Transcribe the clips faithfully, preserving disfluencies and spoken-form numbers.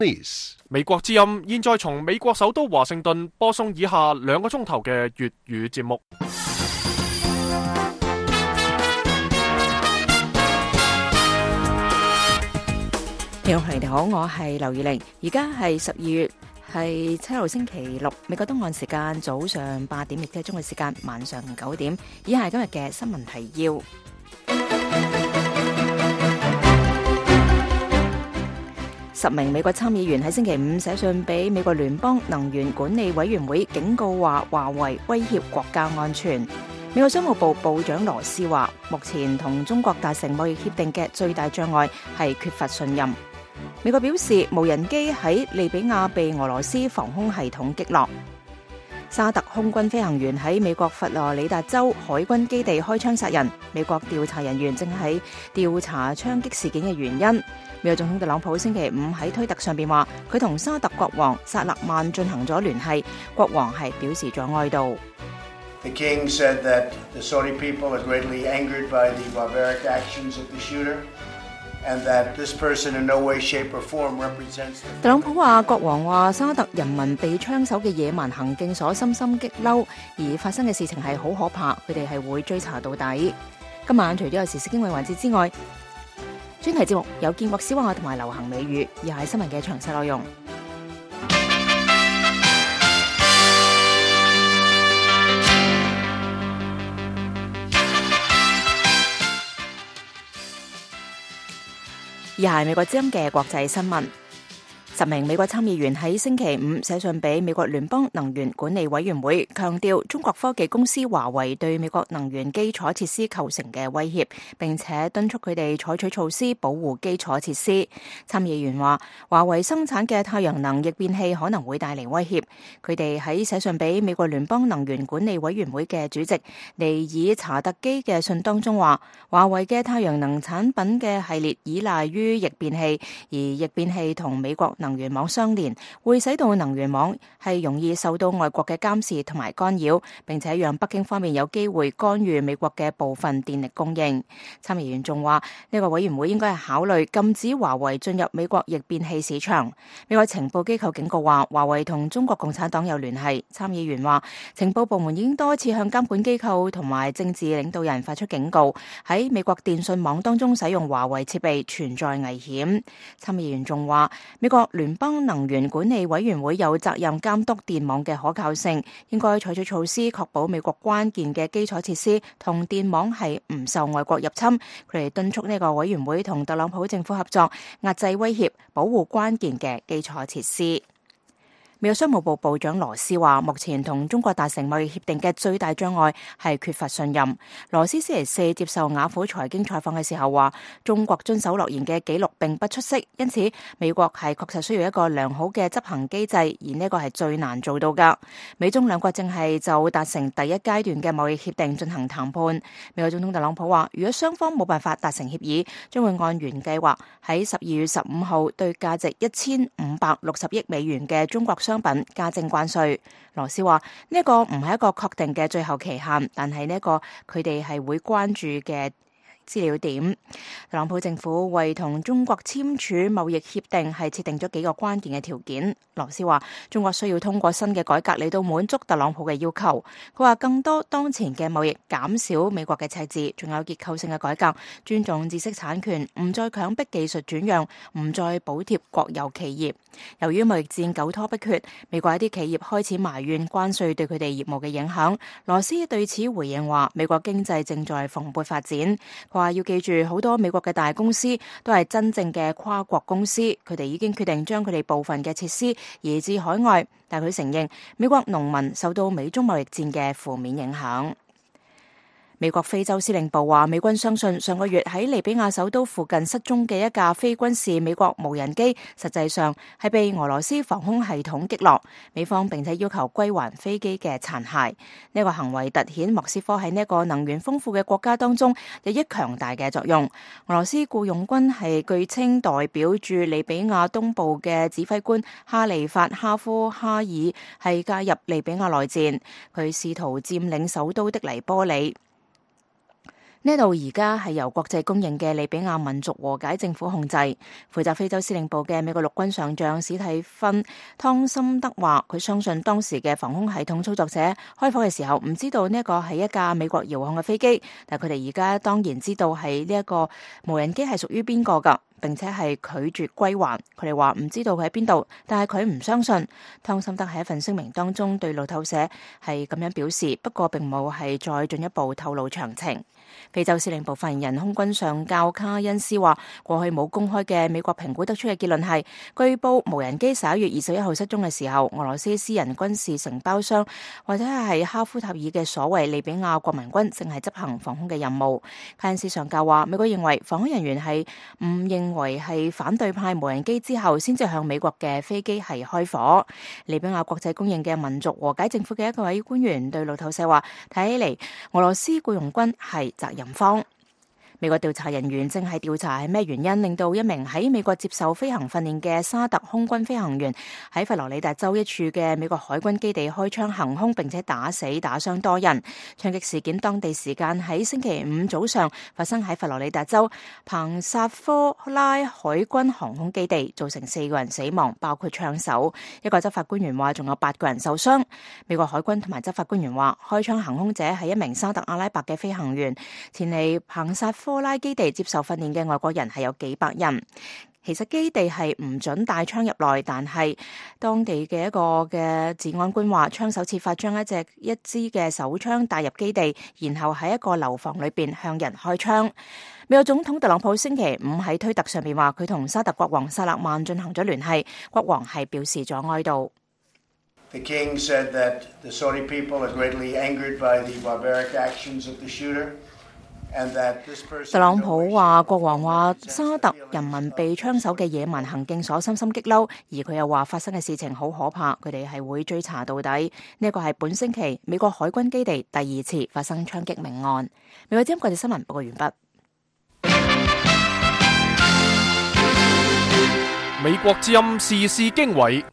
美國之音現在從美國首都華盛頓播送以下兩個鐘頭嘅粵語節目。 你好，你好，我係劉怡玲，而家係十二月係七號星期六，美國東岸時間早上八點，亦即係中國時間晚上九點。以下係今日嘅新聞提要。十名美國參議員喺星期五寫信俾美國聯邦能源管理委員會，警告話華為威脅國家安全。美國商務部部長羅斯話，目前同中國達成貿易協定嘅最大障礙係缺乏信任。美國表示，無人機喺利比亞被俄羅斯防空系統擊落。沙特空軍飛行員喺美國佛羅里達州海軍基地開槍殺人，美國調查人員正喺調查槍擊事件嘅原因。美國總統特朗普星期五喺推特上邊話，佢同沙特國王薩勒曼進行咗聯繫，國王係表示咗哀悼。 The king said that the Saudi people are greatly angered by the barbaric actions of the shooter, and that this person in no way, shape or form represents the... 特朗普話，國王話沙特人民被槍手嘅野蠻行徑所深深激嬲，而發生嘅事情係好可怕，佢哋係會追查到底。今晚除咗有時事經緯環節之外，專題節目有建國小話同埋流行美語，以下係新聞嘅詳細內容。以下係美國之音嘅國際新聞。十名美國參議員喺星期五寫信俾美國聯邦能源管理委員會，強調中國科技公司華為對美國能源基礎設施構成嘅威脅，並且敦促佢哋採取措施保護基礎設施。參議員話，華為生產嘅太陽能逆變器可能會帶嚟威脅。佢哋喺寫信俾美國聯邦能源管理委員會嘅主席尼爾查特基嘅信當中話，華為嘅太陽能產品嘅系列依賴於逆變器，而逆變器同美國能源網相連，會使到能源網係容易受到外國嘅監視同埋干擾，並且讓北京方面有機會干預美國嘅部分電力供應。參議員仲話，呢個委員會應該係考慮禁止華為進入美國逆變器市場。美國情報機構警告話，華為同中國共產黨有聯繫。參議員話，情報部門已經多次向監管機構同埋政治領導人發出警告，喺美國電信網當中使用華為設備存在危險。參議員仲話，美國聯邦能源管理委員會有責任監督電網嘅可靠性，應該採取措施確保美國關鍵嘅基礎設施同電網係唔受外國入侵。佢哋敦促呢個委員會同特朗普政府合作，壓制威脅，保護關鍵嘅基礎設施。美國商務部部長羅斯話，目前同中國達成貿易協定嘅最大障礙係缺乏信任。羅斯星期四接受雅虎財經採訪嘅時候話，中國遵守諾言嘅紀錄並不出色，因此美國係確實需要一個良好嘅執行機制，而呢個係最難做到㗎。美中兩國正係就達成第一階段嘅貿易協定進行談判。美國總統特朗普話，如果雙方冇辦法達成協議，將會按原計劃喺十二月十五號對價值一千五百六十億美元嘅中國商商品加徵關稅。羅斯話，呢一個唔係一個確定嘅最後期限，但係呢一個佢哋係會關注嘅資料點。特朗普政府為同中國簽署貿易協定係設定咗幾個關鍵嘅條件。羅斯話，中國需要通過新嘅改革嚟到滿足特朗普嘅要求。佢話，更多當前嘅貿易，減少美國嘅赤字，仲有結構性嘅改革，尊重知識產權，唔再強迫技術轉讓，唔再補貼國有企業。由於貿易戰久拖不決，美國一啲企業開始埋怨關稅對佢哋業務嘅影響。羅斯對此回應話，美國經濟正在蓬勃發展。佢話要記住，好多美國嘅大公司都係真正嘅跨國公司，佢哋已經決定將佢哋部分嘅設施移至海外，但佢承認美國農民受到美中貿易戰嘅負面影響。美國非洲司令部話，美軍相信上個月喺利比亞首都附近失蹤嘅一架非軍事美國無人機，實際上係被俄羅斯防空系統擊落。美方並且要求歸還飛機嘅殘骸。呢個行為凸顯莫斯科喺呢一個能源豐富嘅國家當中日益強大嘅作用。俄羅斯僱傭軍係據稱代表住利比亞東部嘅指揮官哈利法哈夫哈爾係介入利比亞內戰，佢試圖佔領首都的黎波里。 呢度而家係由國際公認嘅利比亞民族和解政府控制。負責非洲司令部嘅美國陸軍上將史蒂芬湯森德話，佢相信當時嘅防空系統操作者開火嘅時候唔知道呢一個係一架美國遙控嘅飛機，但佢哋而家當然知道係呢一個無人機係屬於邊個㗎，並且係拒絕歸還。佢哋話唔知道佢喺邊度，但係佢唔相信。湯森德喺一份聲明當中對路透社係咁樣表示，不過並冇係再進一步透露詳情。非洲司令部發言人空軍上校卡恩斯話，過去冇公開嘅美國評估得出嘅結論係，據報無人機十一月二十一號失蹤嘅時候，俄羅斯私人軍事承包商或者係哈夫塔爾嘅所謂利比亞國民軍正係執行防空嘅任務。卡恩斯上校話，美國認為防空人員係唔認為係反對派無人機之後先至向美國嘅飛機係開火。利比亞國際公認嘅民族和解政府嘅一個位官員對路透社話，睇起嚟俄羅斯僱傭軍係責任方。美國調查人員正係調查係咩原因令到一名喺美國接受飛行訓練嘅沙特空軍飛行員喺佛羅里達州一處嘅美國海軍基地開槍行兇，並且打死打傷多人。槍擊事件當地時間喺星期五早上發生喺佛羅里達州彭薩科拉海軍航空基地，造成四個人死亡，包括槍手。一個執法官員話仲有八個人受傷。美國海軍同埋執法官員話，開槍行兇者係一名沙特阿拉伯嘅飛行員，前嚟彭薩科科拉基地接受訓練嘅外國人係有幾百人。其實基地係唔准帶槍入內，但係當地嘅一個嘅治安官話，槍手設法將一隻一支嘅手槍帶入基地，然後喺一個樓房裏邊向人開槍。美國總統特朗普星期五喺推特上面話，佢同沙特國王薩勒曼進行咗聯繫，國王係表示咗哀悼。 The king said that the Saudi people are greatly angered by the barbaric actions of the shooter. 特朗普話，國王話沙特人民被槍手嘅野蠻行徑所深深激嬲，而佢又話發生嘅事情好可怕，佢哋係會追查到底。呢一個係本星期美國海軍基地第二次發生槍擊命案。美國之音國際新聞報告完畢。 美國之音時事經緯，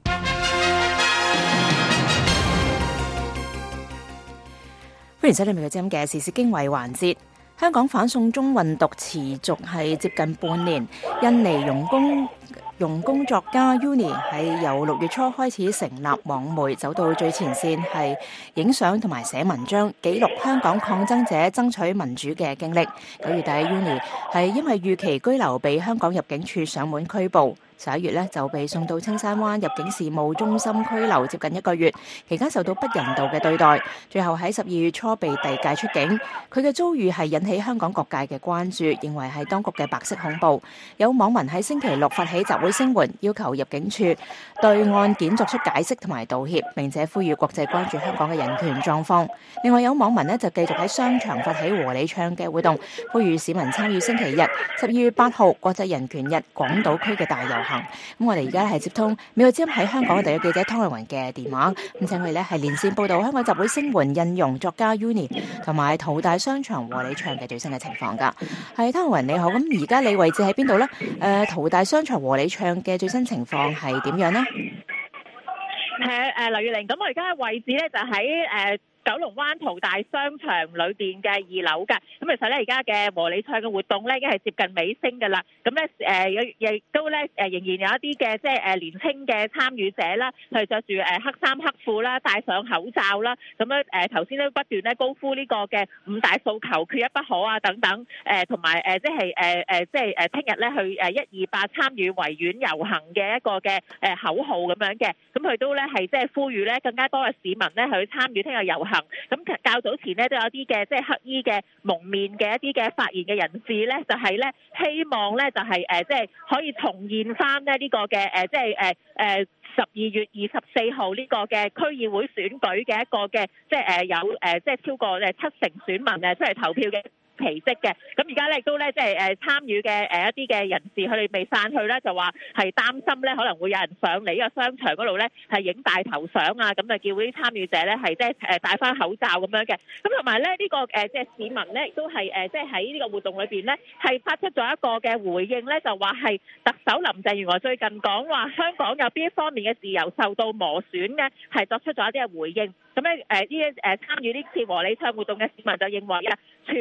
歡迎收睇美國之音嘅時事經緯環節。香港反送中運動持續係接近半年，印尼傭工傭工作家 Uni 係由六月初開始成立網媒，走到最前線，係影相同埋寫文章，記錄香港抗爭者爭取民主嘅經歷。九月底 Uni 係因為逾期居留被香港入境處上門拘捕。十一月呢就被送到青山灣入境事務中心拘留接近一個月，期間受到不人道嘅對待，最後喺十二月初被遞解出境。佢嘅遭遇係引起香港各界嘅關注，認為係當局嘅白色恐怖。有網民喺星期六發起集會聲援，要求入境處對案件作出解釋同埋道歉，並且呼籲國際關注香港嘅人權狀況。另外有網民呢就繼續喺商場發起和你唱嘅活動，呼籲市民參與星期日十二月八號國際人權日港島區嘅大遊行。咁我哋而家係接通美國之音喺香港嘅特約記者湯麗雲嘅電話，咁請佢咧係連線報道香港集會聲援印傭作家 Uni 同埋淘大商場和你唱嘅最新嘅情況噶。係湯麗雲你好，咁而家你位置喺邊度呢？誒，淘大商場和你唱嘅最新情況係點樣呢？ 係誒，劉月玲，咁我而家嘅位置咧就喺誒。呃九龍灣淘大商場裏邊嘅二樓㗎，咁其實咧而家嘅和你唱嘅活動咧已經係接近尾聲㗎啦。咁咧誒亦都咧誒仍然有一啲嘅即係誒年輕嘅參與者啦，佢着住誒黑衫黑褲啦，戴上口罩啦，咁樣誒頭先咧不斷咧高呼呢個嘅五大訴求缺一不可啊等等，誒同埋誒即係誒誒即係誒聽日咧去誒一二八參與維園遊行嘅一個嘅誒口號咁樣嘅，咁佢都咧係即係呼籲咧更加多嘅市民咧去參與聽日遊行。咁較早前咧都有啲嘅即係黑衣嘅蒙面嘅一啲嘅發言嘅人士咧，就係咧希望咧就係誒即係可以重現翻咧呢個嘅誒即係誒誒十二月二十四號呢個嘅區議會選舉嘅一個嘅即係誒有誒即係超過誒七成選民誒出嚟投票嘅奇蹟嘅。咁而家咧亦都咧即係誒參與嘅誒一啲嘅人士，佢哋未散去咧，就話係擔心咧可能會有人上嚟呢個商場嗰度咧係影大頭相啊，咁就叫啲參與者咧係即係誒戴翻口罩咁樣嘅。咁同埋咧呢個誒即係市民咧亦都係誒即係喺呢個活動裏邊咧係發出咗一個嘅回應咧，就話係特首林鄭月娥最近講話香港有邊一方面嘅自由受到磨損嘅，係作出咗一啲嘅回應。咁咧誒呢誒參與呢次和你唱活動嘅市民就認為啊，傳媒已經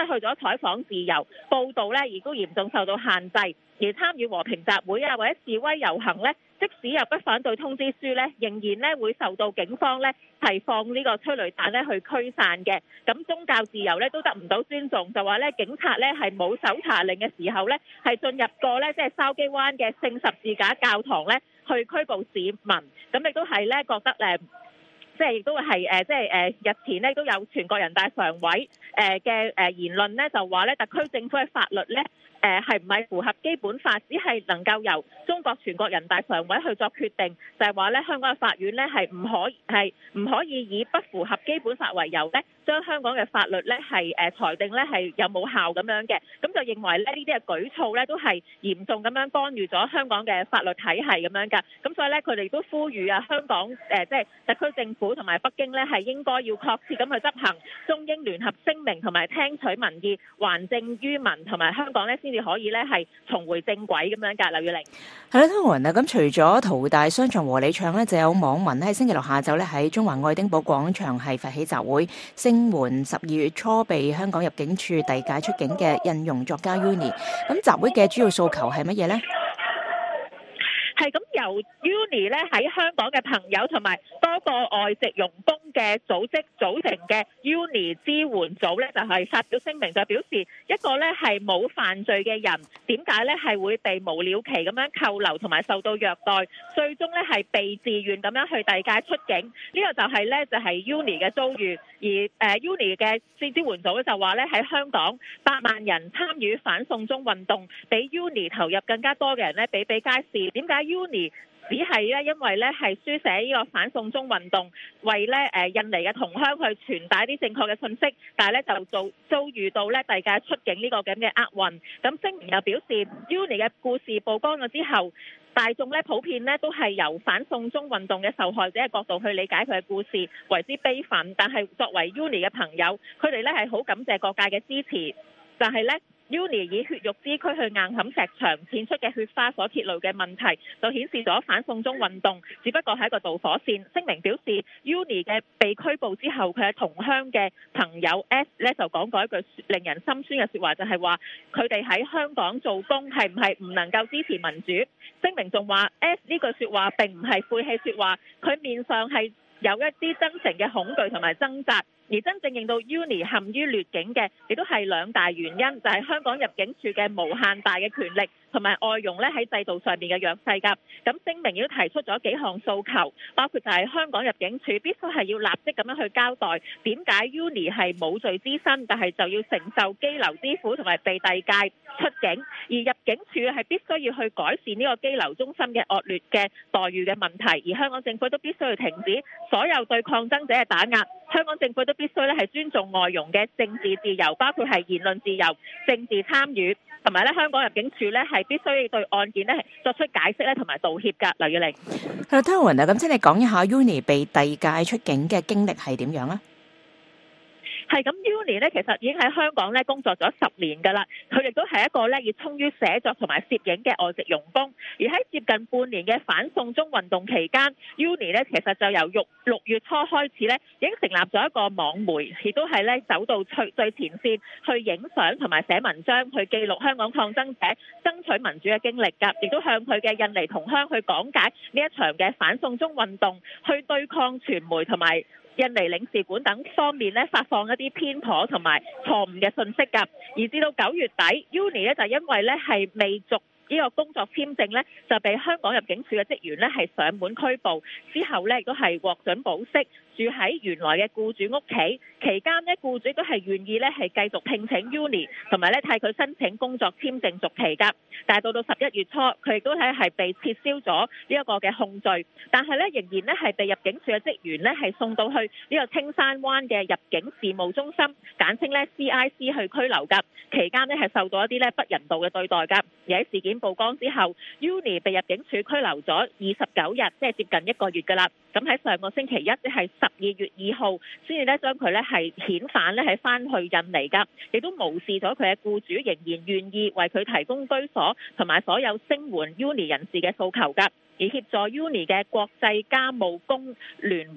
失去咗採訪自由，報導咧亦都嚴重受到限制。而參與和平集會啊或者示威遊行咧，即使有不反對通知書咧，仍然咧會受到警方咧係放呢個催淚彈咧去驅散嘅。咁宗教自由咧都得唔到尊重，就話咧警察咧係冇搜查令嘅時候咧係進入過咧即係筲箕灣嘅聖十字架教堂咧去拘捕市民。咁亦都係咧覺得誒。即係亦都係誒，即係誒日前咧都有全國人大常委誒嘅誒言論咧，就話咧特區政府嘅法律咧誒係唔係符合基本法，只係能夠由中國全國人大常委去作決定，就係話咧香港嘅法院咧係唔可係唔可以以不符合基本法為由咧，將香港嘅法律咧係誒裁定咧係有冇效咁樣嘅，咁就認為咧呢啲嘅舉措咧都係嚴重咁樣干預咗香港嘅法律體系咁樣㗎，咁所以咧佢哋都呼籲啊香港誒即係特區政府同埋北京咧係應該要確切咁去執行中英聯合聲明，同埋聽取民意，還政於民，同埋香港咧先至可以咧係重回正軌咁樣㗎。劉月玲係啦，湯雲啊，咁除咗淘大商場和你唱咧，就有網民喺星期六下晝咧喺中環愛丁堡廣場係發起集會，聲援十二月初被香港入境處遞解出境嘅印傭作家 Uni。咁集會嘅主要訴求係乜嘢呢？ 係咁由 Uni 咧喺香港嘅朋友同埋多個外籍傭工嘅組織組成嘅 Uni 支援組咧，就係發表聲明，就表示一個咧係冇犯罪嘅人，點解咧係會被無了期咁樣扣留同埋受到虐待，最終咧係被自願咁樣去遞解出境。呢個就係咧就係 Uni 嘅遭遇。而誒 Uni 嘅支援組咧就話咧喺香港百萬人參與反送中運動，比 Uni 投入更加多嘅人咧比比皆是。點解 Uni 只係咧因為咧係書寫呢個反送中運動，為咧誒印尼嘅同鄉去傳達啲正確嘅信息，但係咧就遭遭遇到咧遞解出境呢個咁嘅厄運。咁聲明又表示 Uni 嘅故事曝光咗之後，大眾咧普遍咧都係由反送中運動嘅受害者嘅角度去理解佢嘅故事，為之悲憤。但係作為 Uni 嘅朋友，佢哋咧係好感謝各界嘅支持，但係咧。Uni 以血肉之軀去硬撼石牆濺出嘅血花所揭露嘅問題，就顯示咗反送中運動只不過係一個導火線。聲明表示 Uni 嘅被拘捕之後，佢嘅同鄉嘅朋友 S 咧就講過一句令人心酸嘅説話，就係話佢哋喺香港做工係唔係唔能夠支持民主。聲明仲話 S 呢句説話並唔係晦氣説話，佢面上係有一啲真誠嘅恐懼同埋掙扎。而真正令到 Uni 陷於劣境嘅，亦都係兩大原因，就係香港入境處嘅無限大嘅權力，同埋外傭咧喺制度上面嘅弱勢㗎。咁聲明亦都提出咗幾項訴求，包括就係香港入境處必須係要立即咁樣去交代點解 Uni 係冇罪之身，但係就要承受羈留之苦同埋被遞解出境。而入境處係必須要去改善呢個羈留中心嘅惡劣嘅待遇嘅問題，而香港政府都必須要停止所有對抗爭者嘅打壓。香港政府都必須咧係尊重外傭嘅政治自由，包括係言論自由、政治參與，同埋咧香港入境處咧係必須要對案件咧係作出解釋咧同埋道歉㗎。劉月玲， 係啦，湯雲啊，咁請你講一下 Uni 被遞解出境嘅經歷係點樣啊？ 係咁 Uni 咧，其實已經喺香港咧工作咗十年㗎啦。佢亦都係一個咧熱衷於寫作同埋攝影嘅外籍傭工。而喺接近半年嘅反送中運動期間 ，Uni 咧其實就由六六月初開始咧，已經成立咗一個網媒，亦都係咧走到最最前線去影相同埋寫文章，去記錄香港抗爭者爭取民主嘅經歷㗎。亦都向佢嘅印尼同鄉去講解呢一場嘅反送中運動，去對抗傳媒同埋印尼領事館等方面咧發放一啲偏頗同埋錯誤嘅信息㗎，而至到九月底 ，Uni 咧就因為咧係未續呢個工作簽證咧，就被香港入境處嘅職員咧係上門拘捕，之後咧亦都係獲准保釋，住喺原來嘅僱主屋企。期間呢，僱主都係願意咧係繼續聘請 Uni， 同埋咧替佢申請工作簽證續期㗎。但係到到十一月初，佢亦都係係被撤銷咗呢一個嘅控罪，但係咧仍然咧係被入境處嘅職員咧係送到去呢個青山灣嘅入境事務中心，簡稱咧 C I C 去拘留㗎。期間呢係受到一啲咧不人道嘅對待㗎。而喺事件曝光之後 ，Uni 被入境處拘留咗二十九日，即係接近一個月㗎啦。咁喺上個星期一，即係十二月二號，先至咧將佢咧係遣返咧係翻去印尼㗎，亦都無視咗佢嘅僱主仍然願意為佢提供居所同埋所有聲援 Uni 人士嘅訴求㗎。而協助 Uni 嘅國際家務工聯會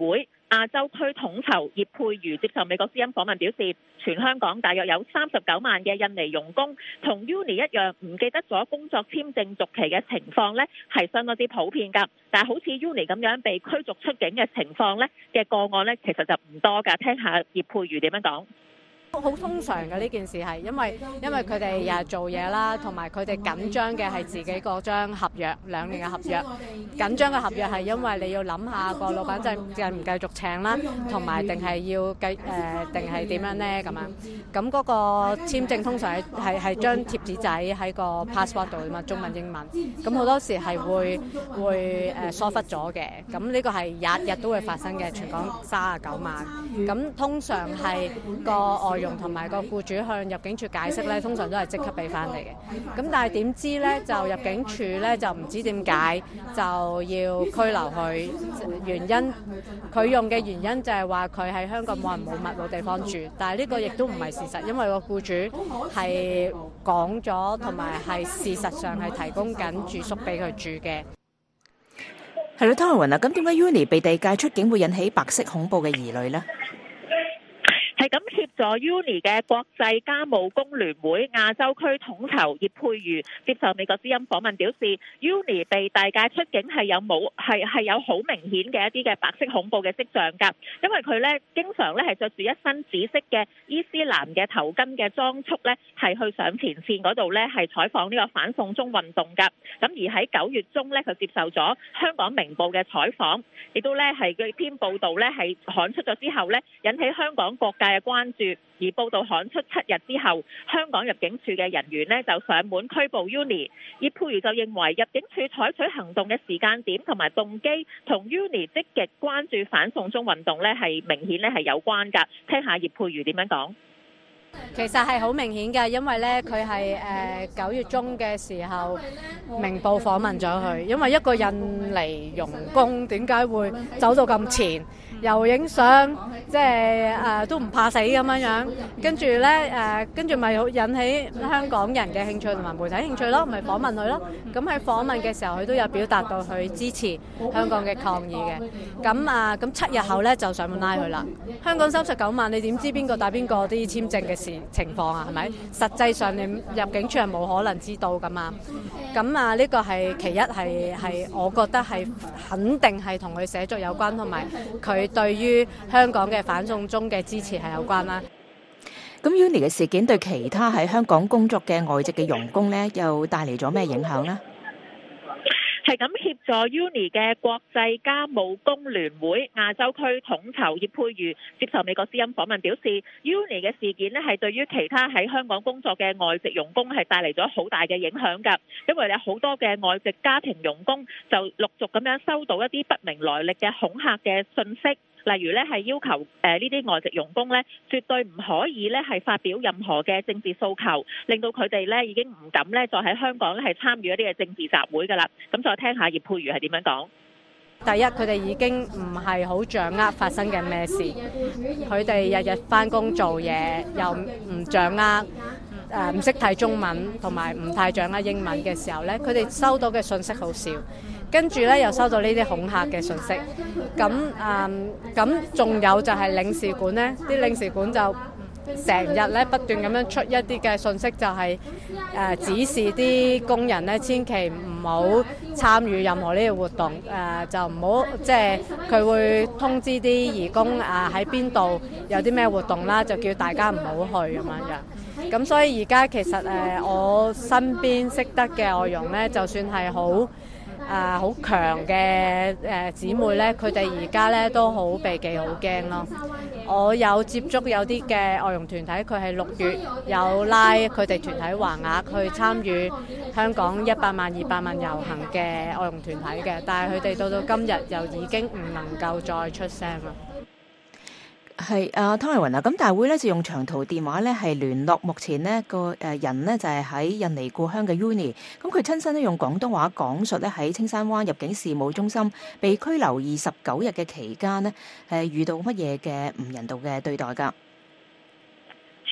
亞洲區統籌葉佩瑜接受美國之音訪問表示，全香港大約有三十九萬嘅印尼傭工同 Uni 一樣唔記得咗工作簽證續期嘅情況呢係相當之普遍㗎。但係好似 Uni 咁樣被驅逐出境嘅情況呢嘅個案呢，其實就唔多㗎。聽下葉佩瑜點樣講。 好通常嘅呢件事係因為因為佢哋日日做嘢啦，同埋佢哋緊張嘅係自己嗰張合約兩年嘅合約。緊張嘅合約係因為你要諗下個老闆就繼唔繼續請啦，同埋定係要繼誒定係點樣呢咁樣。咁嗰個簽證通常係係係張貼紙仔喺個 passport 度啊嘛，中文英文。咁好多時係會會誒疏忽咗嘅。咁呢個係日日都會發生嘅，全港三十九萬。咁通常係個外同埋個僱主向入境處解釋咧，通常都係即刻俾翻你嘅。咁但係點知咧，就入境處咧就唔知點解就要拘留佢。原因佢用嘅原因就係話佢喺香港冇人冇物冇地方住，但係呢個亦都唔係事實，因為個僱主係講咗同埋係事實上係提供緊住宿俾佢住嘅。 係咯，湯慧雲啊，咁點解 Uni 被遞解出境會引起白色恐怖嘅疑慮呢？ 係咁協助 Uni 嘅國際家務工聯會亞洲區統籌葉佩瑜接受美國之音訪問表示 ，Uni 被遞解出境係有冇係係有好明顯嘅一啲嘅白色恐怖嘅跡象㗎，因為佢咧經常咧係着住一身紫色嘅伊斯蘭嘅頭巾嘅裝束咧，係去上前線嗰度咧係採訪呢個反送中運動㗎。咁而喺九月中咧，佢接受咗香港明報嘅採訪，亦都咧係佢篇報導咧係刊出咗之後咧，引起香港各界嘅關注。而報道刊出七日之後，香港入境處嘅人員呢就上門拘捕 Uni。葉佩瑜就認為入境處採取行動嘅時間點同埋動機，同 Uni 積極關注反送中運動呢係明顯呢係有關㗎。聽下葉佩瑜點樣講。 其實係好明顯嘅，因為咧佢係誒九月中嘅時候，明報訪問咗佢，因為一個印尼傭工點解會走到咁前，又影相，即係誒都唔怕死咁樣樣，跟住咧誒，跟住咪引起香港人嘅興趣同埋媒體興趣咯，咪訪問佢咯。咁喺訪問嘅時候，佢都有表達到佢支持香港嘅抗議嘅。咁啊，咁七日後咧就上門拉佢啦。香港三十九萬，你點知邊個帶邊個啲簽證嘅事情況啊？係咪？實際上你入境處係冇可能知道噶嘛。咁啊，呢個係其一，係係我覺得係肯定係同佢寫作有關，同埋佢對於香港嘅反送中嘅支持係有關啦。 咁 Uni 嘅事件對其他喺香港工作嘅外籍嘅傭工呢，又帶嚟咗咩影響呢？ 係咁協助 Uni 嘅國際家務工聯會亞洲區統籌葉佩瑜接受美國之音訪問表示 ，Uni 嘅事件呢係對於其他喺香港工作嘅外籍傭工係帶嚟咗好大嘅影響㗎，因為有好多嘅外籍家庭傭工就陸續咁樣收到一啲不明來歷嘅恐嚇嘅訊息。例如咧係要求誒呢啲外籍傭工咧，絕對唔可以咧係發表任何嘅政治訴求，令到佢哋咧已經唔敢咧再喺香港咧係參與一啲嘅政治集會㗎啦。咁再聽下葉佩瑜係點樣講。 第一，佢哋已經唔係好掌握發生嘅咩事，佢哋日日返工做嘢，又唔掌握誒唔識睇中文，同埋唔太掌握英文嘅時候咧，佢哋收到嘅信息好少。跟住咧又收到呢啲恐嚇嘅訊息，咁誒咁仲有就係領事館呢啲領事館就成日咧不斷咁樣出一啲嘅訊息，就係誒指示啲工人咧千祈唔好參與任何呢個活動，誒就唔好即係佢會通知啲義工啊喺邊度有啲咩活動啦，就叫大家唔好去咁樣樣。咁所以而家其實誒我身邊識得嘅外傭咧，就算係好啊，好強嘅誒姊妹咧，佢哋而家咧都好避忌、好驚咯。我有接觸有啲嘅外傭團體，佢係六月有拉佢哋團體橫額去參與香港一百萬、二百萬遊行嘅外傭團體嘅，但係佢哋到到今日又已經唔能夠再出聲啦。 係啊，湯慧雲啊，咁大會咧就用長途電話咧係聯絡目前呢個誒人呢，就係喺印尼故鄉嘅 Uni， 咁佢親身咧用廣東話講述咧喺青山灣入境事務中心被拘留二十九日嘅期間呢，係遇到乜嘢嘅唔人道嘅對待㗎？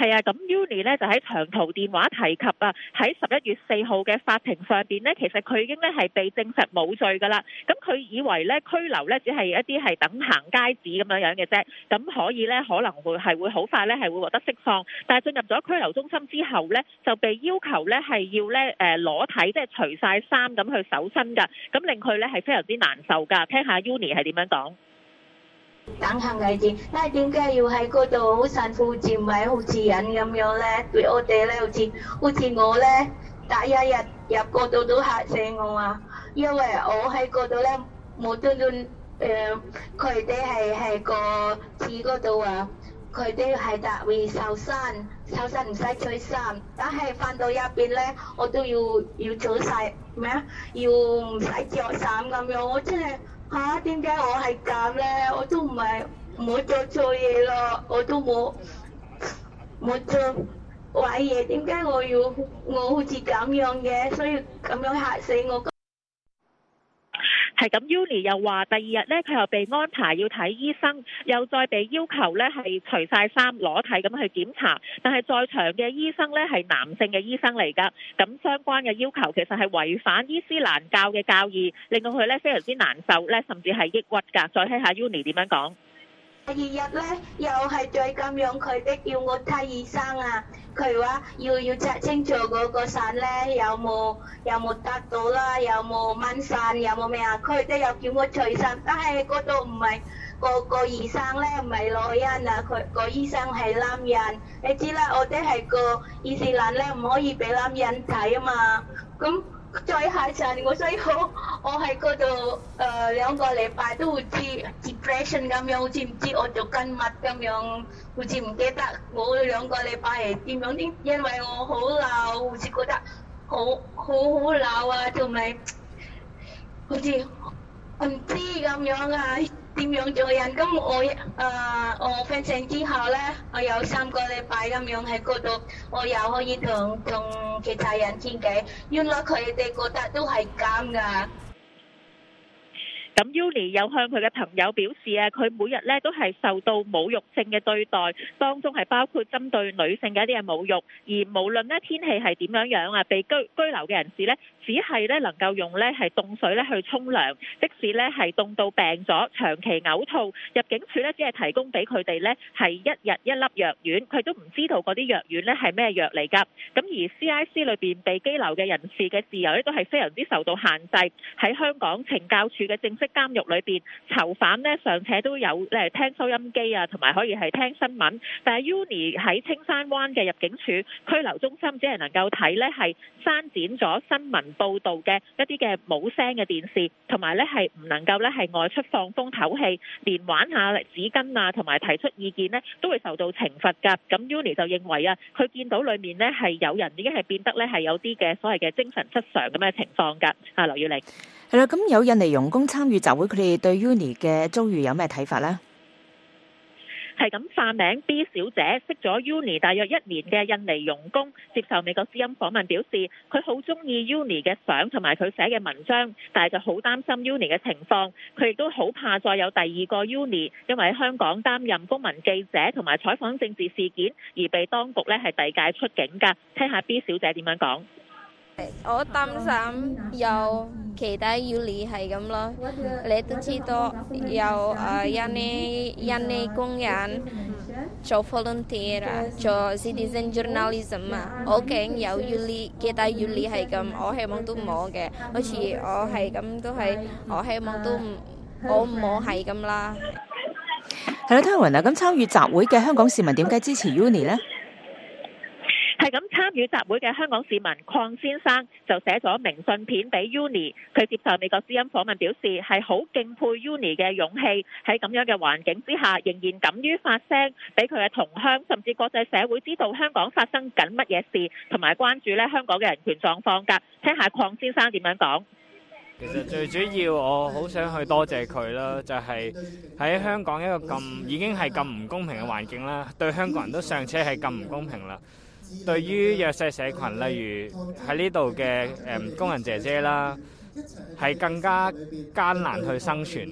係啊，咁 Uni 咧就喺長途電話提及啊，喺十一月四號嘅法庭上邊呢，其實佢已經咧係被證實冇罪㗎啦。咁佢以為咧拘留咧只係一啲係等行街紙咁樣樣嘅啫，咁可以咧可能會係會好快咧係會獲得釋放。但係進入咗拘留中心之後咧，就被要求咧係要咧誒裸體，即係除晒衫咁去搜身㗎，咁令佢咧係非常之難受㗎。聽下 Uni 係點樣講。 等行街紙，但係點解要喺嗰度好辛苦，好似唔係好似人咁樣咧？對我哋咧，好似好似我咧，第一日入嗰度都嚇死我啊！因為我喺嗰度咧無端端誒，佢哋係喺個廁嗰度啊，佢哋係特會搜身，搜身唔使除衫，但係翻到入邊咧，我都要要做晒咩啊？要唔使着衫咁樣，我真係〜嚇，點解我係咁咧？我都唔係冇做錯嘢咯，我都冇冇做壞嘢，點解我要我好似咁樣嘅？所以咁樣嚇死我。 係咁 Uni 又話第二日咧，佢又被安排要睇醫生，又再被要求咧係除晒衫裸體咁去檢查，但係在場嘅醫生咧係男性嘅醫生嚟㗎，咁相關嘅要求其實係違反伊斯蘭教嘅教義，令到佢咧非常之難受咧，甚至係抑鬱㗎。再聽下 Uni 點樣講。 第二日咧又係再咁樣，佢哋叫我睇醫生啊。佢話要要 check 清楚嗰個腎咧有冇有冇得到啦，有冇掹腎，有冇咩啊？佢哋又叫我除腎，但係嗰度唔係個個醫生咧唔係女人啊，佢個醫生係男人。你知啦，我哋係個伊斯蘭咧唔可以俾男人睇啊嘛。咁再下陣我所以我我喺嗰度誒兩個禮拜都好似 depression 咁樣，好似唔知我做緊乜咁樣，好似唔記得我兩個禮拜係點樣啲，因為我好嬲，好似覺得好好好嬲啊，同埋好似唔知咁樣啊點樣做人。咁我誒、呃、我返城之後咧，我有三個禮拜咁樣喺嗰度，我又可以同同其他人傾偈，原來佢哋覺得都係咁噶。 咁 Uni 有向佢嘅朋友表示啊，佢每日咧都係受到侮辱性嘅對待，當中係包括針對女性嘅一啲嘅侮辱，而無論咧天氣係點樣樣啊，被居居留嘅人士咧，只係咧能夠用咧係凍水咧去沖涼，即使咧係凍到病咗，長期嘔吐，入境處咧只係提供俾佢哋咧係一日一粒藥丸，佢都唔知道嗰啲藥丸咧係咩藥嚟㗎。咁而 C I C 裏邊被羈留嘅人士嘅自由咧都係非常之受到限制，喺香港懲教處嘅正式監獄裏邊，囚犯呢尚且都有誒聽收音機啊，同埋可以係聽新聞。但係 Uni 喺青山灣嘅入境處拘留中心，只係能夠睇呢係刪剪咗新聞報導嘅一啲嘅冇聲嘅電視，同埋呢係唔能夠呢係外出放風唞氣，連玩下紙巾啊，同埋提出意見呢都會受到懲罰㗎。咁 Uni 就認為啊，佢見到裡面呢係有人已經係變得呢係有啲嘅所謂嘅精神失常咁嘅情況㗎。啊，劉耀玲。 係啦，咁有印尼傭工參與集會，佢哋對 Uni 嘅遭遇有咩睇法呢？ 係咁，化名 B 小姐識咗 Uni 大約一年嘅印尼傭工，接受美國之音訪問表示，佢好中意 Uni 嘅相同埋佢寫嘅文章，但係就好擔心 Uni 嘅情況。佢亦都好怕再有第二個 Uni，因為喺香港擔任公民記者同埋採訪政治事件，而被當局咧係遞解出境㗎。聽下 B 小姐點樣講。 我擔心有其他 Uni 係咁咯，你都知道有誒印尼印尼工人做 volunteer 啊，做 citizen journalism 啊，我驚有 Uni 其他 Uni 係咁，我希望都冇嘅，好似我係咁都係，我希望都唔我唔好係咁啦。 係啦，聽雲啊，咁參與集會嘅香港市民點解支持 Uni 呢？ 係咁，參與集會嘅香港市民鄺先生就寫咗明信片俾 Uni， 佢接受美國之音訪問表示係好敬佩 Uni 嘅勇氣，喺咁樣嘅環境之下仍然敢於發聲，俾佢嘅同鄉甚至國際社會知道香港發生緊乜嘢事，同埋關注咧香港嘅人權狀況㗎。聽下鄺先生點樣講。 其實最主要我好想去多謝佢啦，就係喺香港一個咁已經係咁唔公平嘅環境啦，對香港人都尚且係咁唔公平啦。對於弱勢社群，例如喺呢度嘅誒工人姐姐啦，係更加艱難去生存。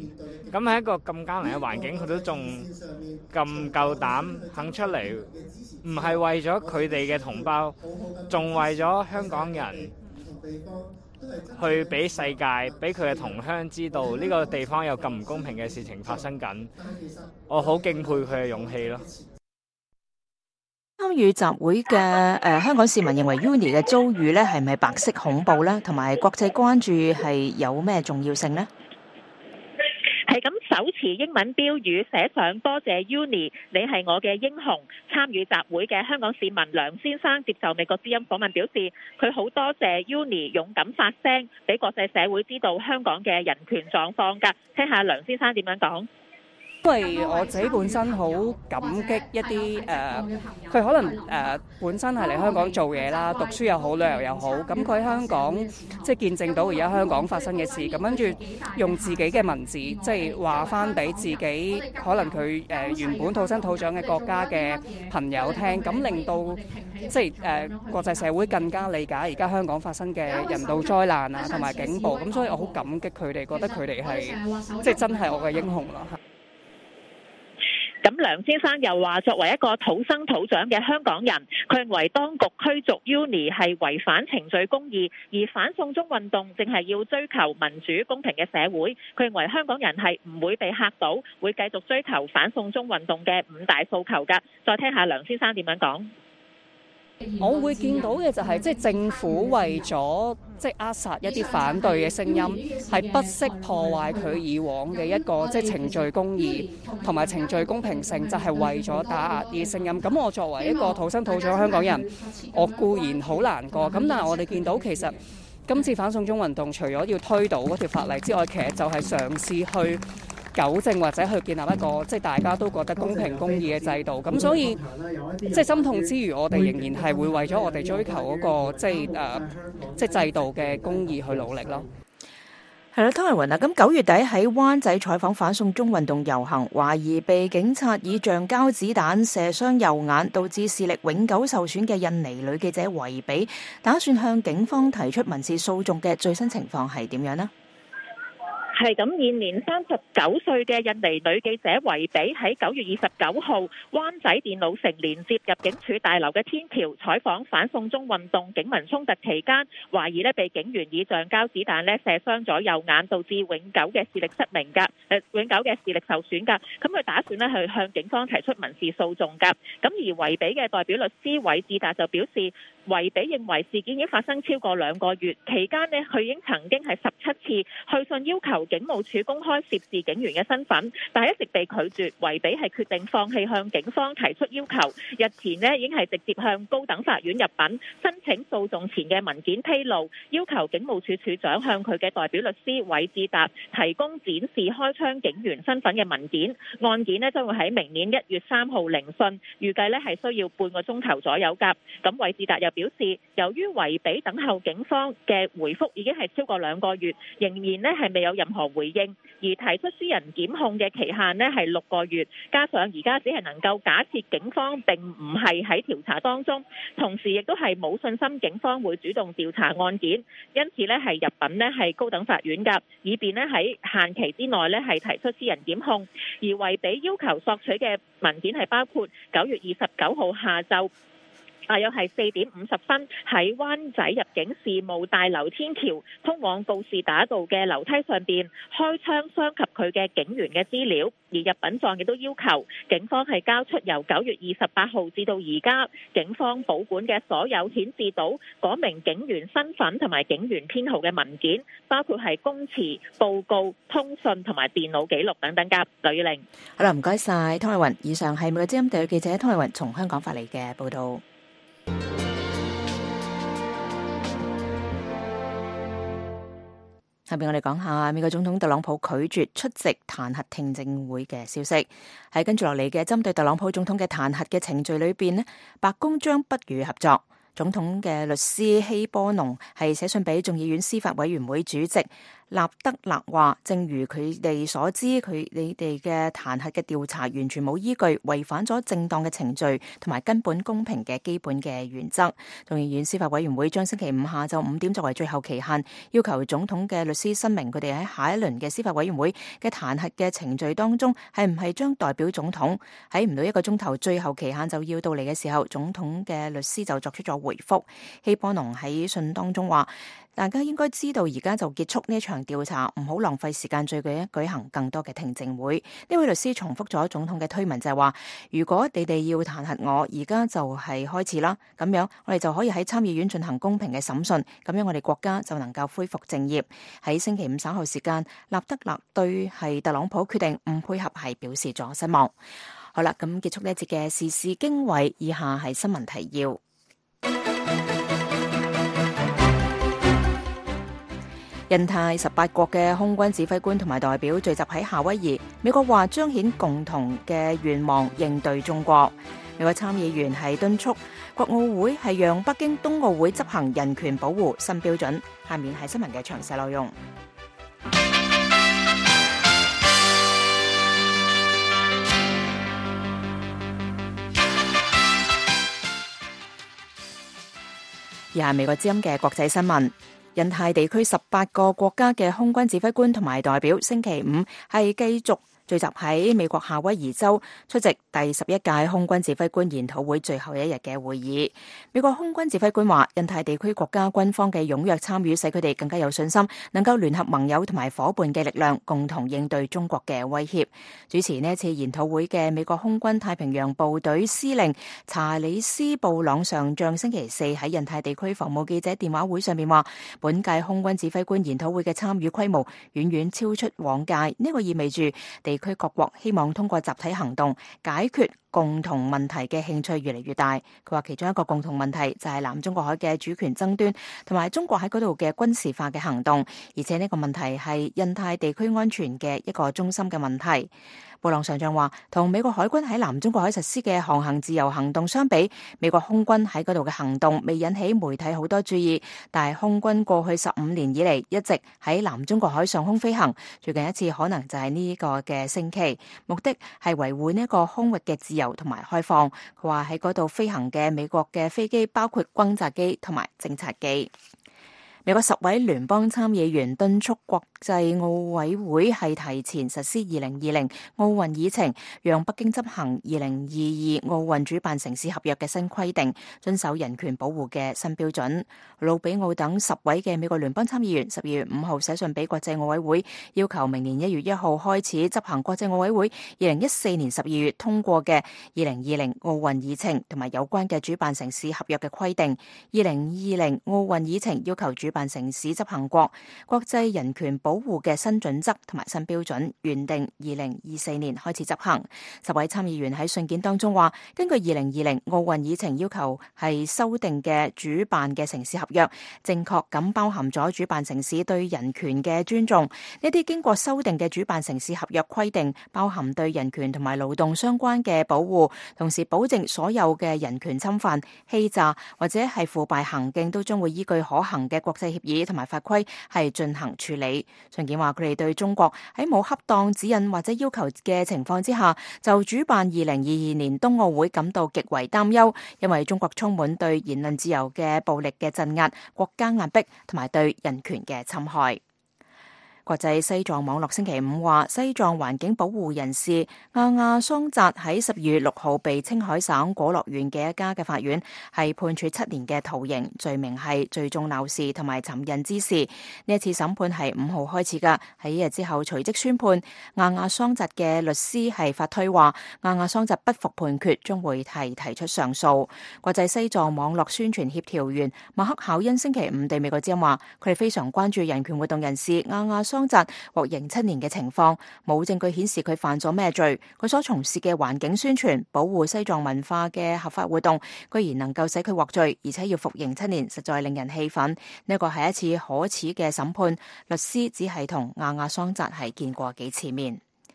咁喺一個咁艱難嘅環境，佢都仲咁夠膽肯出嚟，唔係為咗佢哋嘅同胞，仲為咗香港人去俾世界、俾佢嘅同鄉知道呢個地方有咁唔公平嘅事情發生緊。我好敬佩佢嘅勇氣咯。 參與集會嘅誒、呃、香港市民認為 Uni 嘅遭遇咧係咪白色恐怖咧？同埋國際關注係有咩重要性呢？ 係咁，手持英文標語寫上多謝 Uni， 你係我嘅英雄。參與集會嘅香港市民梁先生接受美國之音訪問表示，佢好多謝 Uni 勇敢發聲，俾國際社會知道香港嘅人權狀況㗎。聽下梁先生點樣講。 因為我自己本身好感激一啲誒，佢、呃、可能誒、呃、本身係嚟香港做嘢啦，讀書又好，旅遊又好，咁佢喺香港即係見證到而家香港發生嘅事，咁跟住用自己嘅文字，即係話翻俾自己可能佢誒、呃、原本土生土長嘅國家嘅朋友聽，咁令到即係誒、呃、國際社會更加理解而家香港發生嘅人道災難啊，同埋警暴，咁所以我好感激佢哋，覺得佢哋係即係真係我嘅英雄啦。 咁梁先生又話，作為一個土生土長嘅香港人，佢認為當局驅逐 Uni 係違反程序公義，而反送中運動正係要追求民主公平嘅社會。佢認為香港人係唔會被嚇到，會繼續追求反送中運動嘅五大訴求㗎。再聽下梁先生點樣講。 我會見到嘅就係即係政府為咗即係扼殺一啲反對嘅聲音，係不惜破壞佢以往嘅一個即係程序公義同埋程序公平性，就係為咗打壓啲聲音。咁我作為一個土生土長香港人，我固然好難過。咁但係我哋見到其實今次反送中運動除咗要推倒嗰條法例之外，其實就係嘗試去糾正或者去建立一個即係大家都覺得公平公義嘅制度，咁所以即係心痛之餘，我哋仍然係會為咗我哋追求嗰個即係誒即係制度嘅公義去努力咯。 係啦，湯慧雲啊，咁九月底喺灣仔採訪反送中運動遊行，懷疑被警察以橡膠子彈射傷右眼，導致視力永久受損嘅印尼女記者維比，打算向警方提出民事訴訟嘅最新情況係點樣呢？ 係咁，現年三十九歲嘅印尼女記者維比喺九月二十九號灣仔電腦城連接入境處大樓嘅天橋採訪反送中運動警民衝突期間，懷疑咧被警員以橡膠子彈咧射傷咗右眼，導致永久嘅視力失明㗎，誒永久嘅視力受損㗎。咁佢打算咧去向警方提出民事訴訟㗎。咁而維比嘅代表律師韋志達就表示，維比認為事件已經發生超過兩個月，期間呢佢已經曾經係十七次去信要求警務處公開涉事警員嘅身份，但係一直被拒絕。維比係決定放棄向警方提出要求，日前呢已經係直接向高等法院入稟申請訴訟前嘅文件披露，要求警務處處長向佢嘅代表律師韋志達提供展示開槍警員身份嘅文件。案件呢將會喺明年一月三號聆訊，預計呢係需要半個鐘頭左右㗎。咁韋志達又表示，由於維比等候警方嘅回覆已經係超過兩個月，仍然呢係未有任何回應，而提出私人檢控嘅期限呢係六個月，加上而家只係能夠假設警方並唔係喺調查當中，同時亦都係冇信心警方會主動調查案件，因此呢係入稟呢係高等法院㗎，以便呢喺限期之內呢係提出私人檢控。而維比要求索取嘅文件係包括九月二十九號下晝大約係四點五十分喺灣仔入境事務大樓天橋通往告士打道嘅樓梯上邊開槍傷及佢嘅警員嘅資料，而入稟狀亦都要求警方係交出由九月二十八號至到而家警方保管嘅所有顯示到嗰名警員身份同埋警員編號嘅文件，包括係供詞、報告、通訊同埋電腦記錄等等㗎。劉宇玲， 好啦，唔該晒湯慧雲。以上係美國之音特約記者湯慧雲從香港發嚟嘅報導。下邊我哋講下美國總統特朗普拒絕出席彈劾聽證會嘅消息。喺跟住落嚟嘅針對特朗普總統嘅彈劾嘅程序裏邊咧，白宮將不予合作。總統嘅律師希波農係寫信俾眾議院司法委員會主席納德勒話，正如佢哋所知，佢你哋嘅彈劾嘅調查完全冇依據，違反咗正當嘅程序同埋根本公平嘅基本嘅原則。眾議院司法委員會將星期五下晝五點作為最後期限，要求總統嘅律師申明佢哋喺下一輪嘅司法委員會嘅彈劾嘅程序當中係唔係將代表總統。喺唔到一個鐘頭最後期限就要到嚟嘅時候，總統嘅律師就作出咗回覆。希波農喺信當中話，大家應該知道而家就結束呢場調查，唔好浪費時間再舉舉行更多嘅聽證會。呢位律師重複咗總統嘅推文，就係話，如果你哋要彈劾我，而家就係開始啦，咁樣我哋就可以喺參議院進行公平嘅審訊，咁樣我哋國家就能夠恢復正業。喺星期五稍後時間，納德勒對係特朗普決定唔配合係表示咗失望。好啦，咁結束呢一節嘅時事經緯，以下係新聞提要。印太十八國嘅空軍指揮官同埋代表聚集喺夏威夷，美國話彰顯共同嘅願望應對中國。美國參議員係敦促國奧會係讓北京冬奧會執行人權保護新標準。下面係新聞嘅詳細內容。以下美國之音嘅國際新聞。印太地區十八個國家嘅空軍指揮官同埋代表星期五係繼續聚集喺美國夏威夷州出席第十一屆空軍指揮官研討會最後一日嘅會議。美國空軍指揮官話，印太地區國家軍方嘅踴躍參與使佢哋更加有信心，能夠聯合盟友同埋夥伴嘅力量，共同應對中國嘅威脅。主持呢一次研討會嘅美國空軍太平洋部隊司令查理斯布朗上將星期四喺印太地區防務記者電話會上面話，本屆空軍指揮官研討會嘅參與規模遠遠超出往屆，呢、這個意味住地區各國希望通過集體行動解決共同問題嘅興趣越嚟越大。佢話其中一個共同問題就係南中國海嘅主權爭端同埋中國喺嗰度嘅軍事化嘅行動，而且呢個問題係印太地區安全嘅一個中心嘅問題。布朗上將話，同美國海軍喺南中國海實施嘅航行自由行動相比，美國空軍喺嗰度嘅行動未引起媒體好多注意，但係空軍過去十五年以嚟一直喺南中國海上空飛行，最近一次可能就係呢個嘅星期，目的係維護呢一個空域嘅自由同埋開放。佢話喺嗰度飛行嘅美國嘅飛機包括轟炸機同埋偵察機。美國十位聯邦參議員敦促國際奧委會係提前實施二零二零奧運議程，讓北京執行二零二二奧運主辦城市合約嘅新規定，遵守人權保護嘅新標準。魯比奧等十位嘅美國聯邦參議員十二月五號寫信俾國際奧委會，要求明年一月一號開始執行國際奧委會二零一四年十二月通過嘅二零二零奧運議程同埋有關嘅主辦城市合約嘅規定。二零二零奧運議程要求主辦城市執行國國際人權保護嘅新準則同埋新標準，原定二零二四年開始執行。十位參議員喺信件當中話，根據二零二零奧運議程要求係修訂嘅主辦嘅城市合約，正確咁包含咗主辦城市對人權嘅尊重。呢啲經過修訂嘅主辦城市合約規定，包含對人權同埋勞動相關嘅保護，同時保證所有嘅人權侵犯、欺詐或者係腐敗行徑都將會依據可行嘅國際協議同埋法規係進行處理。信件話，佢哋對中國喺冇恰當指引或者要求嘅情況之下就主辦二零二二年冬奧會感到極為擔憂，因為中國充滿對言論自由嘅暴力嘅鎮壓、國家壓迫同埋對人權嘅侵害。國際西藏網絡星期五話，西藏環境保護人士亞亞桑扎喺十二月六號被青海省果洛縣嘅一家嘅法院係判處七年嘅徒刑，罪名係聚眾鬧事同埋尋釁滋事。呢一次審判係五號開始噶，喺一日之後隨即宣判。亞亞桑扎嘅律師係發推話，亞亞桑扎不服判決，將會提提出上訴。國際西藏網絡宣傳協調員馬克考恩星期五對美國之音話，佢哋非常關注人權活動人士亞亞桑扎獲刑七年嘅情況，冇證據顯示佢犯咗咩罪。佢所從事嘅環境宣傳、保護西藏文化嘅合法活動，居然能夠使佢獲罪，而且要服刑七年，實在令人氣憤。呢個係一次可恥嘅審判。律師只係同亞亞桑扎係見過幾次面。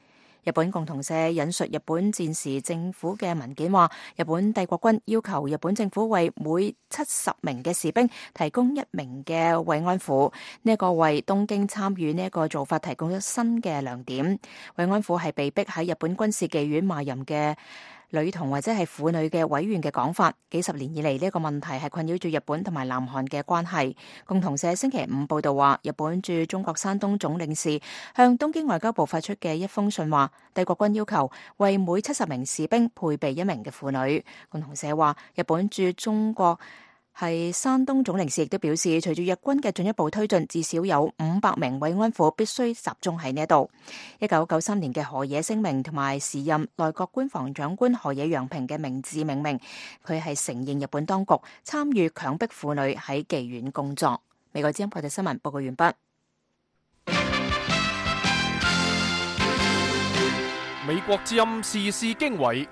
日本共同社引述日本戰時政府嘅文件話，日本帝國軍要求日本政府為每七十名嘅士兵提供一名嘅慰安婦，呢一個為東京參與呢一個做法提供咗新嘅亮點。慰安婦係被逼喺日本軍事妓院賣淫嘅女童或者係婦女嘅委員嘅講法，幾十年以嚟呢個問題係困擾住日本同埋南韓嘅關係。共同社星期五報道話，日本駐中國山東總領事向東京外交部發出嘅一封信話，帝國軍要求為每七十名士兵配備一名嘅婦女。共同社話，日本駐中國係山東總領事亦都表示，隨住日軍嘅進一步推進，至少有五百名慰安婦必須集中喺呢度。一九九三年嘅河野聲明同埋時任內閣官房長官河野洋平嘅明治命名，佢係承認日本當局參與強迫婦女喺妓院工作。美國之音國際新聞報告完畢。 美國之音時事經緯。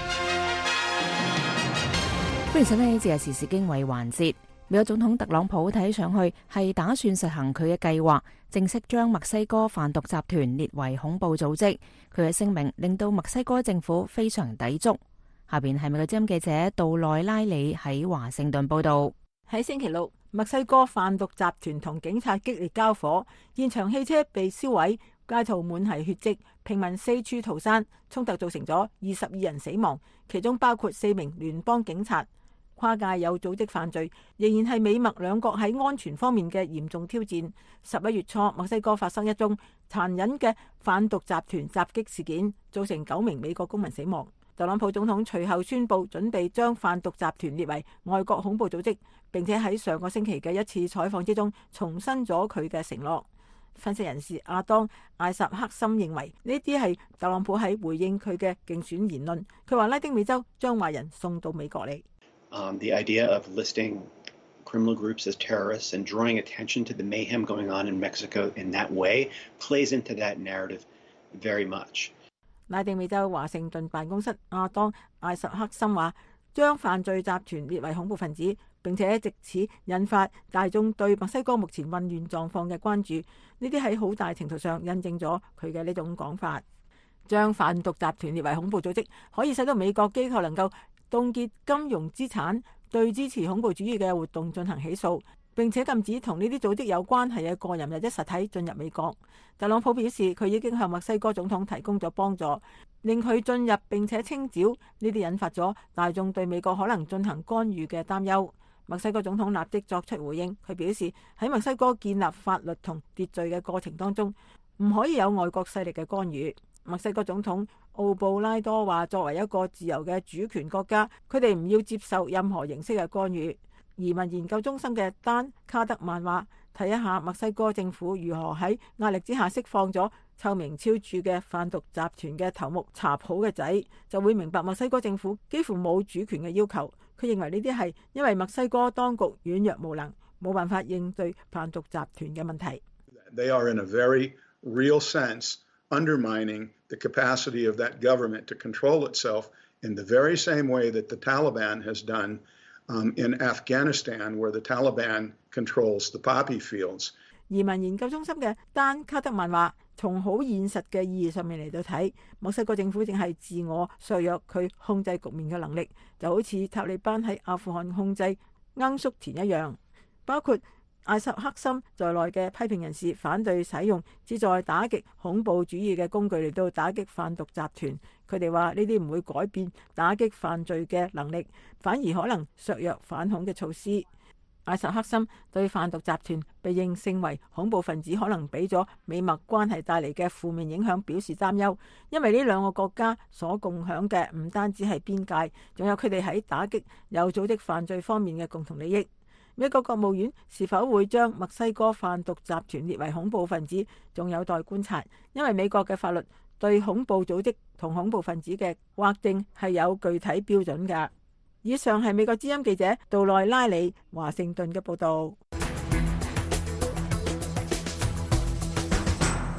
歡迎收聽呢節嘅時事經緯環節。美國總統特朗普睇上去係打算實行佢嘅計劃，正式將墨西哥販毒集團列為恐怖組織。佢嘅聲明令到墨西哥政府非常抵觸。下邊係美國之音記者杜內拉里喺華盛頓報道。 喺星期六，墨西哥販毒集團同警察激烈交火，現場汽車被燒毀，街道滿係血跡，平民四處逃散。衝突造成咗二十二人死亡，其中包括四名聯邦警察。跨界有組織犯罪仍然係美墨兩國喺安全方面嘅嚴重挑戰。十一月初，墨西哥發生一宗殘忍嘅販毒集團襲擊事件，造成九名美國公民死亡。特朗普總統隨後宣布準備將販毒集團列為外國恐怖組織，並且喺上個星期嘅一次採訪之中重申咗佢嘅承諾。分析人士阿當艾什克森認為呢啲係特朗普喺回應佢嘅競選言論。佢話拉丁美洲將壞人送到美國嚟。 Um, the idea of listing criminal groups as terrorists and drawing attention to the mayhem going on in Mexico in that way plays into that narrative very much. 拉丁美洲華盛頓辦公室阿當艾什克森話，將犯罪集團列為恐怖分子，並且藉此引發大眾對墨西哥目前混亂狀況嘅關注。呢啲喺好大程度上印證咗佢嘅呢種講法。將販毒集團列為恐怖組織，可以使到美國機構能夠凍結金融資產，對支持恐怖主義嘅活動進行起訴，並且禁止同呢啲組織有關係嘅個人或者實體進入美國。特朗普表示，佢已經向墨西哥總統提供咗幫助，令佢進入並且清剿呢啲引發咗大眾對美國可能進行干預嘅擔憂。墨西哥總統立即作出回應，佢表示喺墨西哥建立法律同秩序嘅過程當中，唔可以有外國勢力嘅干預。墨西哥總統奧布拉多話，作為一個自由嘅主權國家，佢哋唔要接受任何形式嘅干預。移民研究中心嘅丹卡德曼話，睇一下墨西哥政府如何喺壓力之下釋放咗臭名昭著嘅販毒集團嘅頭目查普嘅仔，就會明白墨西哥政府幾乎冇主權嘅要求。佢認為呢啲係因為墨西哥當局軟弱無能，冇辦法應對販毒集團嘅問題。 They are in a very real sense undermining the capacity of that government to control itself in the very same way that the Taliban has done um, in Afghanistan, where the Taliban controls the poppy fields. 移民研究中心嘅丹卡德曼話，從好現實嘅意義上面嚟到睇，墨西哥政府正係自我削弱佢控制局面嘅能力，就好似塔利班喺阿富汗控制罌粟田一樣。包括艾什克森在內嘅批評人士反對使用旨在打擊恐怖主義嘅工具嚟到打擊販毒集團。佢哋話呢啲唔會改變打擊犯罪嘅能力，反而可能削弱反恐嘅措施。艾什克森對販毒集團被認性為恐怖分子可能俾咗美墨關係帶嚟嘅負面影響表示擔憂，因為呢兩個國家所共享嘅唔單止係邊界，仲有佢哋喺打擊有組織犯罪方面嘅共同利益。美國國務院是否會將墨西哥販毒集團列為恐怖分子，仲有待觀察，因為美國嘅法律對恐怖組織同恐怖分子嘅劃定係有具體標準㗎。以上係美國之音記者杜內拉里華盛頓嘅報導。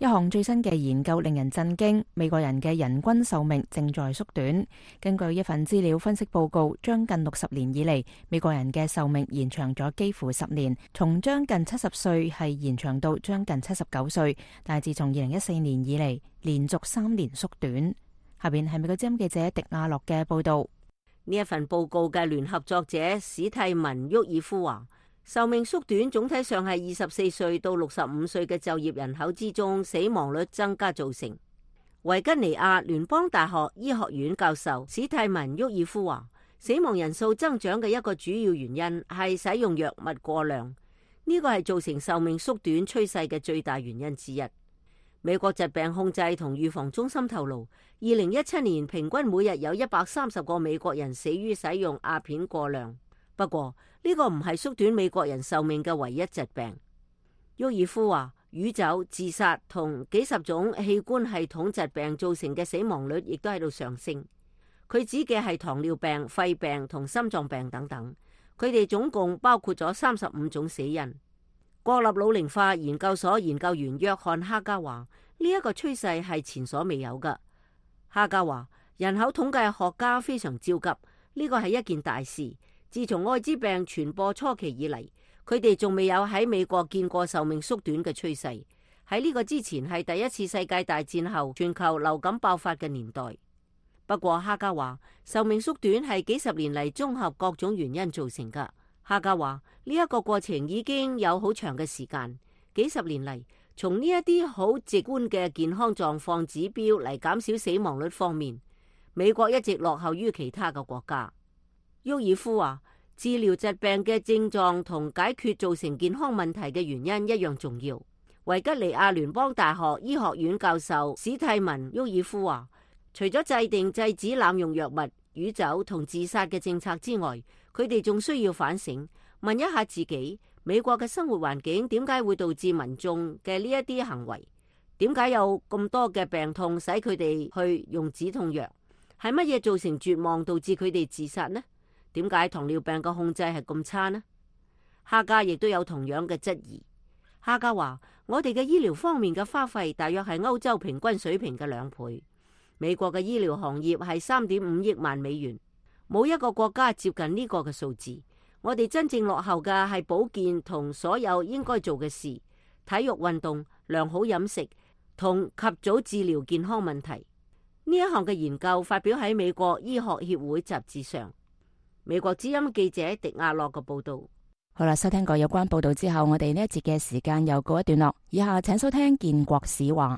一項最新嘅研究令人震驚，美國人嘅人均壽命正在縮短。根據一份資料分析報告，將近六十年以嚟，美國人嘅壽命延長咗幾乎十年，從將近七十歲係延長到將近七十九歲，但係自從二零一四年以嚟，連續三年縮短。下邊係美國之音記者迪亞洛嘅報道。 呢一份報告嘅聯合作者史蒂文沃爾夫話，壽命縮短總體上係二十四歲到六十五歲嘅就業人口之中死亡率增加造成。維吉尼亞聯邦大學醫學院教授史蒂文沃爾夫話，死亡人數增長嘅一個主要原因係使用藥物過量，呢個係造成壽命縮短趨勢嘅最大原因之一。美國疾病控制同預防中心透露，二零一七年平均每日有一百三十個美國人死於使用鴉片過量。不過呢個唔係縮短美國人壽命嘅唯一疾病。沃爾夫話，酗酒、自殺同幾十種器官系統疾病造成嘅死亡率亦都喺度上升。佢指嘅係糖尿病、肺病同心臟病等等，佢哋總共包括咗三十五種死因。國立老齡化研究所研究員約翰哈加話，呢一個趨勢係前所未有㗎。哈加話，人口統計學家非常焦急，呢個係一件大事。自從愛滋病傳播初期以嚟，佢哋仲未有喺美國見過壽命縮短嘅趨勢。喺呢個之前係第一次世界大戰後全球流感爆發嘅年代。不過哈加話，壽命縮短係幾十年嚟綜合各種原因造成㗎。哈加話，呢一個過程已經有好長嘅時間，幾十年嚟，從呢一啲好直觀嘅健康狀況指標嚟減少死亡率方面，美國一直落後於其他嘅國家。沃爾夫話，治療疾病嘅症狀同解決造成健康問題嘅原因一樣重要。維吉尼亞聯邦大學醫學院教授史蒂文沃爾夫話，除咗制定制止濫用藥物、酗酒同自殺嘅政策之外，佢哋仲需要反省，問一下自己，美國嘅生活環境點解會導致民眾嘅呢一啲行為？點解有咁多嘅病痛使佢哋去用止痛藥？係乜嘢造成絕望導致佢哋自殺呢？點解糖尿病嘅控制係咁差呢？哈加亦都有同樣嘅質疑。哈加話，我哋嘅醫療方面嘅花費大約係歐洲平均水平嘅兩倍。美國嘅醫療行業係三點五億萬美元，冇一個國家接近呢個嘅數字。我哋真正落後嘅係保健同所有應該做嘅事，體育運動、良好飲食同及早治療健康問題。呢一項嘅研究發表喺美國醫學協會雜誌上。美國之音記者迪亞洛嘅報道。 好啦，收聽過有關報道之後，我哋呢一節嘅時間又告一段落。以下請收聽建國史話。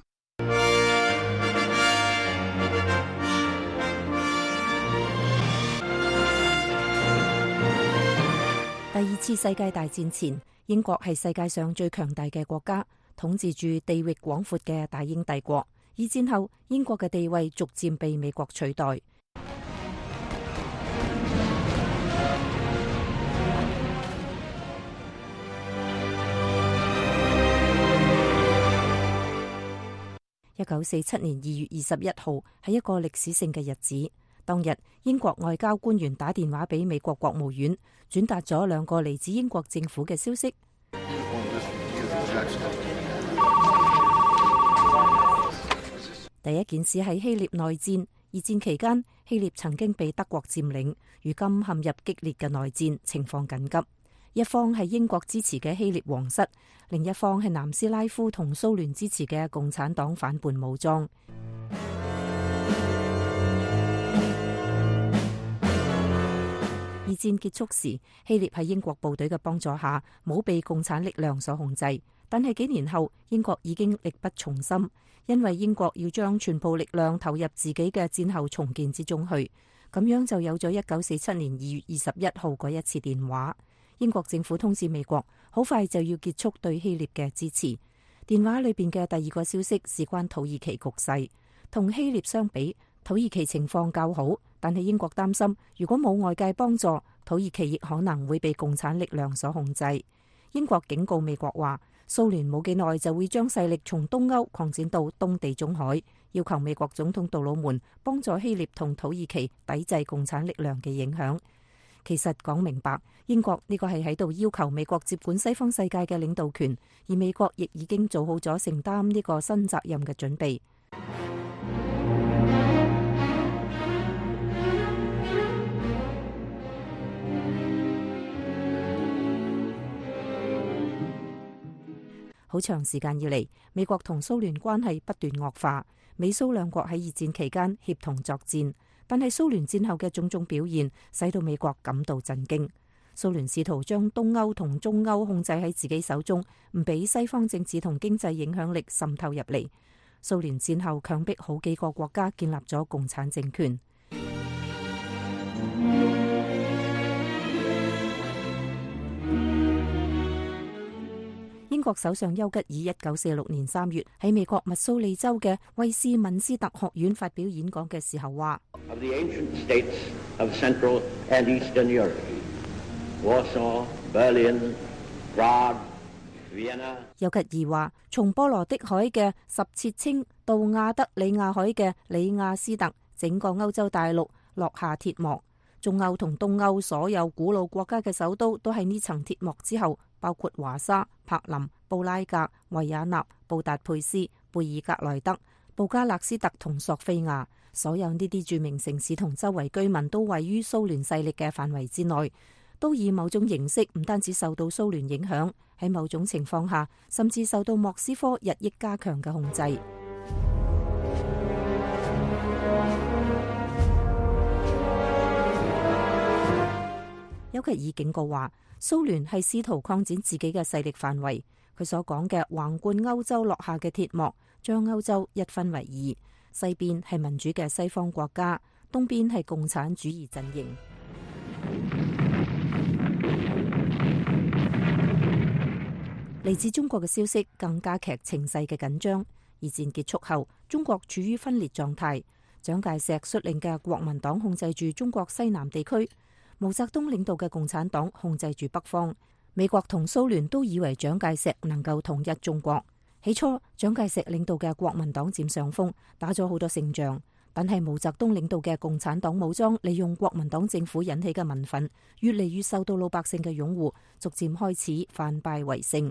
第二次世界大戰前，英國係世界上最強大嘅國家，統治住地域廣闊嘅大英帝國。二戰後，英國嘅地位逐漸被美國取代。一九四七年二月二十一號係一個歷史性嘅日子。當日，英國外交官員打電話俾美國國務院，轉達咗兩個嚟自英國政府嘅消息。第一件事係希臘內戰。二戰期間，希臘曾經被德國佔領，如今陷入激烈嘅內戰，情況緊急。一方係英國支持嘅希臘皇室，另一方係南斯拉夫同蘇聯支持嘅共產黨反叛武裝。二戰結束時，希臘喺英國部隊嘅幫助下，冇被共產力量所控制。但係幾年後，英國已經力不從心，因為英國要將全部力量投入自己嘅戰後重建之中去。咁樣就有咗一九四七年二月二十一號嗰一次電話。英國政府通知美國，好快就要結束對希臘嘅支持。電話裏邊嘅第二個消息事關土耳其局勢。同希臘相比，土耳其情況較好，但係英國擔心，如果冇外界幫助，土耳其亦可能會被共產力量所控制。英國警告美國話，蘇聯冇幾耐就會將勢力從東歐擴展到東地中海，要求美國總統杜魯門幫助希臘同土耳其抵制共產力量嘅影響。 其實講明白，英國呢個係喺度要求美國接管西方世界嘅領導權，而美國亦已經做好咗承擔呢個新責任嘅準備。好長時間以嚟，美國同蘇聯關係不斷惡化。美蘇兩國喺二戰期間協同作戰，但係蘇聯戰後嘅種種表現，使到美國感到震驚。蘇聯試圖將東歐同中歐控制喺自己手中，唔俾西方政治同經濟影響力滲透入嚟。蘇聯戰後強迫好幾個國家建立咗共產政權。英國首相丘吉爾一九四六年三月喺美國密蘇里州嘅威斯敏斯特學院發表演講嘅時候話：丘吉爾話，從波羅的海嘅什切清到亞德里亞海嘅里亞斯特，整個歐洲大陸落下鐵幕。中歐同東歐所有古老國家嘅首都都喺呢層鐵幕之後，包括華沙、柏林、布拉格、維也納、布達佩斯、貝爾格萊德、布加勒斯特同索菲亞。所有呢啲著名城市同周圍居民都位於蘇聯勢力嘅範圍之內，都以某種形式唔單止受到蘇聯影響，喺某種情況下甚至受到莫斯科日益加強嘅控制。丘吉爾警告話，蘇聯係試圖擴展自己嘅勢力範圍。佢所講嘅橫貫歐洲落下嘅鐵幕，將歐洲一分為二，西邊係民主嘅西方國家，東邊係共產主義陣營。嚟自中國嘅消息更加劇情勢嘅緊張。二戰結束後，中國處於分裂狀態，蔣介石率領嘅國民黨控制住中國西南地區，毛澤東領導嘅共產黨控制住北方。美國同蘇聯都以為蔣介石能夠統一中國。起初，蔣介石領導嘅國民黨佔上風，打咗好多勝仗。但係毛澤東領導嘅共產黨武裝利用國民黨政府引起嘅民憤，越嚟越受到老百姓嘅擁護，逐漸開始反敗為勝。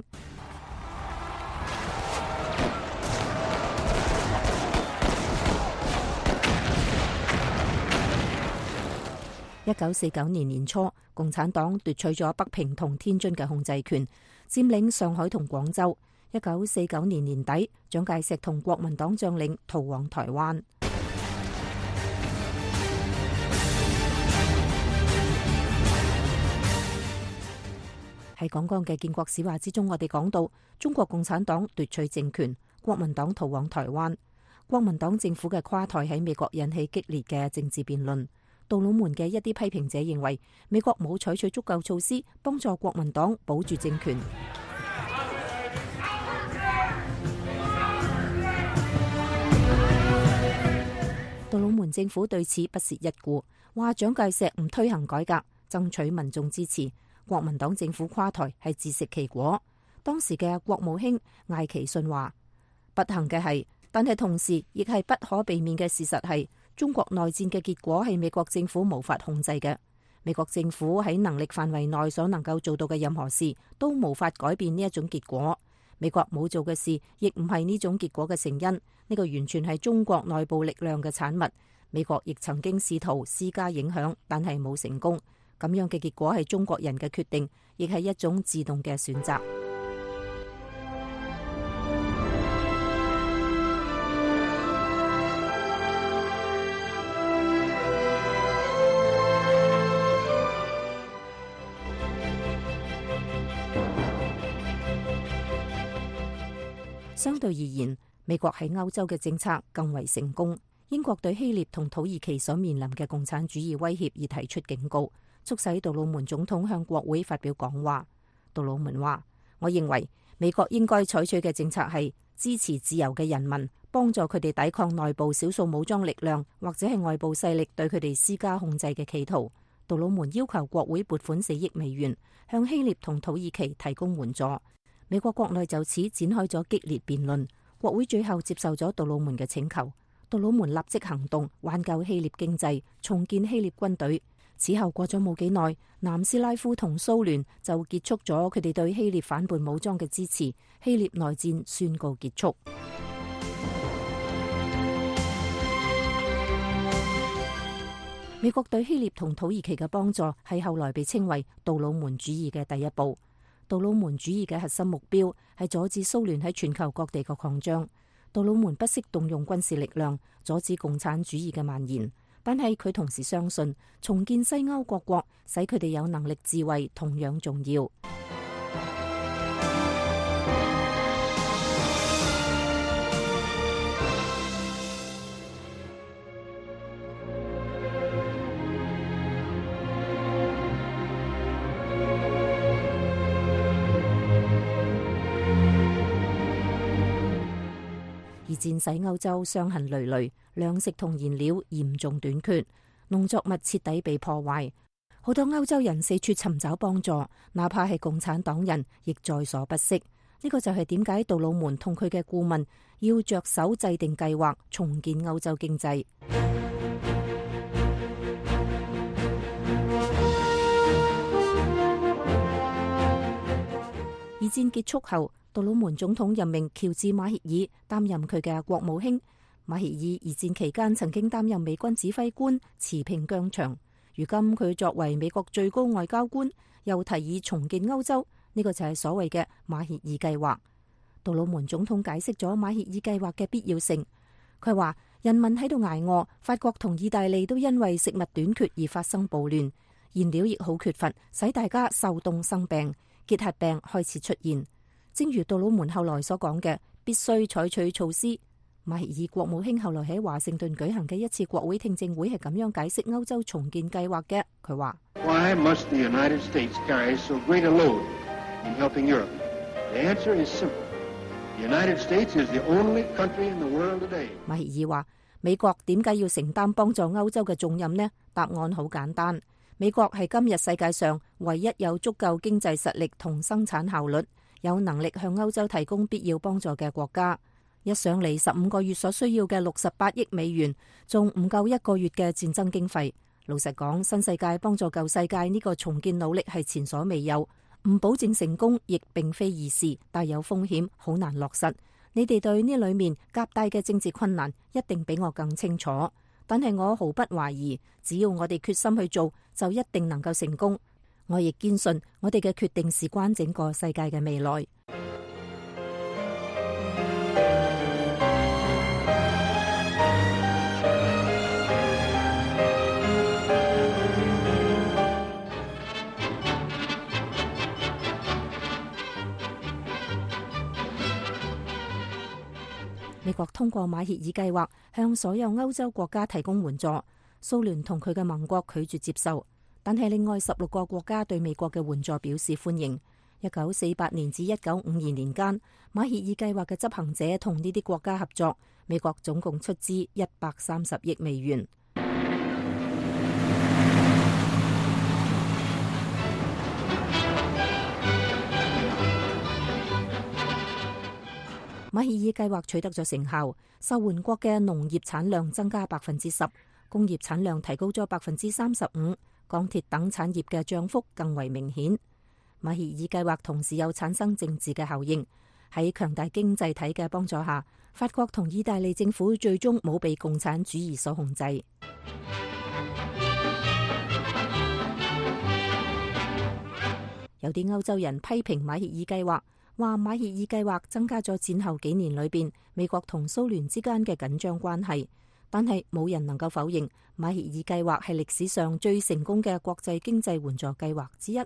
一九四九年年初，共產黨奪取咗北平同天津嘅控制權，佔領上海同廣州。一九四九年年底，蔣介石同國民黨將領逃往台灣。喺剛剛嘅建國史話之中，我哋講到中國共產黨奪取政權，國民黨逃往台灣。國民黨政府嘅垮台喺美國引起激烈嘅政治辯論。杜魯門嘅一啲批評者認為，美國冇採取足夠措施幫助國民黨保住政權。杜魯門政府對此不屑一顧，話蔣介石唔推行改革，爭取民眾支持，國民黨政府垮台係自食其果。當時嘅國務卿艾奇遜話：不幸嘅係，但係同時亦係不可避免嘅事實係，中國內戰嘅結果係美國政府無法控制嘅。美國政府喺能力範圍內所能夠做到嘅任何事，都無法改變呢一種結果。美國冇做嘅事，亦唔係呢種結果嘅成因。呢個完全係中國內部力量嘅產物。美國亦曾經試圖施加影響，但係冇成功。咁樣嘅結果係中國人嘅決定，亦係一種自動嘅選擇。相對而言，美國喺歐洲嘅政策更為成功。英國對希臘同土耳其所面臨嘅共產主義威脅而提出警告，促使杜魯門總統向國會發表講話。杜魯門話：我認為美國應該採取嘅政策係支持自由嘅人民，幫助佢哋抵抗內部少數武裝力量或者係外部勢力對佢哋施加控制嘅企圖。杜魯門要求國會撥款四億美元，向希臘同土耳其提供援助。美國國內就此展開咗激烈辯論，國會最後接受咗杜魯門嘅請求。杜魯門立即行動，挽救希臘經濟，重建希臘軍隊。 此後過咗冇幾耐，南斯拉夫同蘇聯就結束咗佢哋對希臘反叛武裝嘅支持，希臘內戰宣告結束。美國對希臘同土耳其嘅幫助係後來被稱為杜魯門主義嘅第一步。杜魯門主義嘅核心目標係阻止蘇聯喺全球各地嘅擴張。杜魯門不惜動用軍事力量阻止共產主義嘅蔓延，但係佢同時相信重建西歐各國使佢哋有能力自衛同樣重要。二戰使歐洲傷痕累累，糧食同燃料嚴重短缺，農作物徹底被破壞，好多歐洲人四處尋找幫助，哪怕係共產黨人亦在所不惜。呢個就係點解杜魯門同佢嘅顧問要着手制定計劃重建歐洲經濟。二戰結束後，杜魯門總統任命喬治馬歇爾擔任佢嘅國務卿。馬歇爾二戰期間曾經擔任美軍指揮官，持平疆場。如今佢作為美國最高外交官，又提議重建歐洲，呢、這個就係所謂嘅馬歇爾計劃。杜魯門總統解釋咗馬歇爾計劃嘅必要性。佢話人民喺度挨餓，法國同意大利都因為食物短缺而發生暴亂，燃料亦好缺乏，使大家受凍生病，結核病開始出現。正如杜魯門後來所講嘅，必須採取措施。馬歇爾國務卿後來喺華盛頓舉行嘅一次國會聽證會係咁樣解釋歐洲重建計劃嘅。佢話 ：Why must the United States carry so great a load in helping Europe? The answer is simple. The United States is the only country in the world today. 馬歇爾話：美國點解要承擔幫助歐洲嘅重任呢？答案好簡單，美國係今日世界上唯一有足夠經濟實力同生產效率，有能力向歐洲提供必要幫助嘅國家。一上嚟十五個月所需要嘅六十八億美元，仲唔夠一個月嘅戰爭經費。老實講，新世界幫助舊世界呢個重建努力係前所未有，唔保證成功，亦並非易事，大有風險，好難落實。你哋對呢裏面夾帶嘅政治困難，一定比我更清楚。但係我毫不懷疑，只要我哋決心去做，就一定能夠成功。我亦堅信，我哋嘅決定事關整個世界嘅未來。美國通過馬歇爾計劃向所有歐洲國家提供援助，蘇聯同佢嘅盟國拒絕接受，但係另外十六個國家對美國嘅援助表示歡迎。一九四八年至一九五二年間，馬歇爾計劃嘅執行者同呢啲國家合作，美國總共出資一百三十億美元。馬歇爾計劃取得咗成效，受援國嘅農業產量增加百分之十，工業產量提高咗百分之三十五，鋼鐵等產業嘅漲幅更為明顯。馬歇爾計劃同時又產生政治嘅效應，喺強大經濟體嘅幫助下，法國同意大利政府最終冇被共產主義所控制。有啲歐洲人批評馬歇爾計劃，話馬歇爾計劃增加咗戰後幾年裏邊美國同蘇聯之間嘅緊張關係，但係冇人能夠否認馬歇爾計劃係歷史上最成功嘅國際經濟援助計劃之一。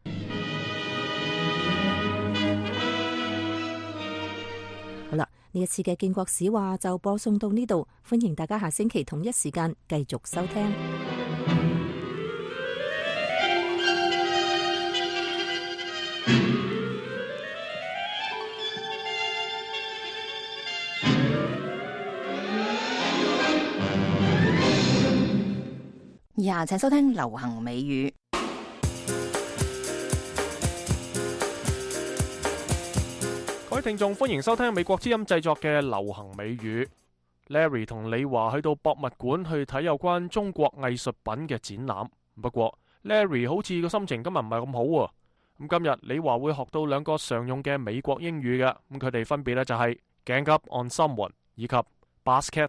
好啦，呢一次嘅建國史話就播送到呢度，歡迎大家下星期同一時間繼續收聽。 以下請收聽流行美語。 各位聽眾，歡迎收聽美國之音製作嘅流行美語。Larry 同李華去到博物館去睇有關中國藝術品嘅展覽， 不過 Larry 好似個心情今日唔係咁好喎。咁今日李華會學到兩個常用嘅美國英語嘅，咁佢哋分別咧就係 gang up on someone 以及 basket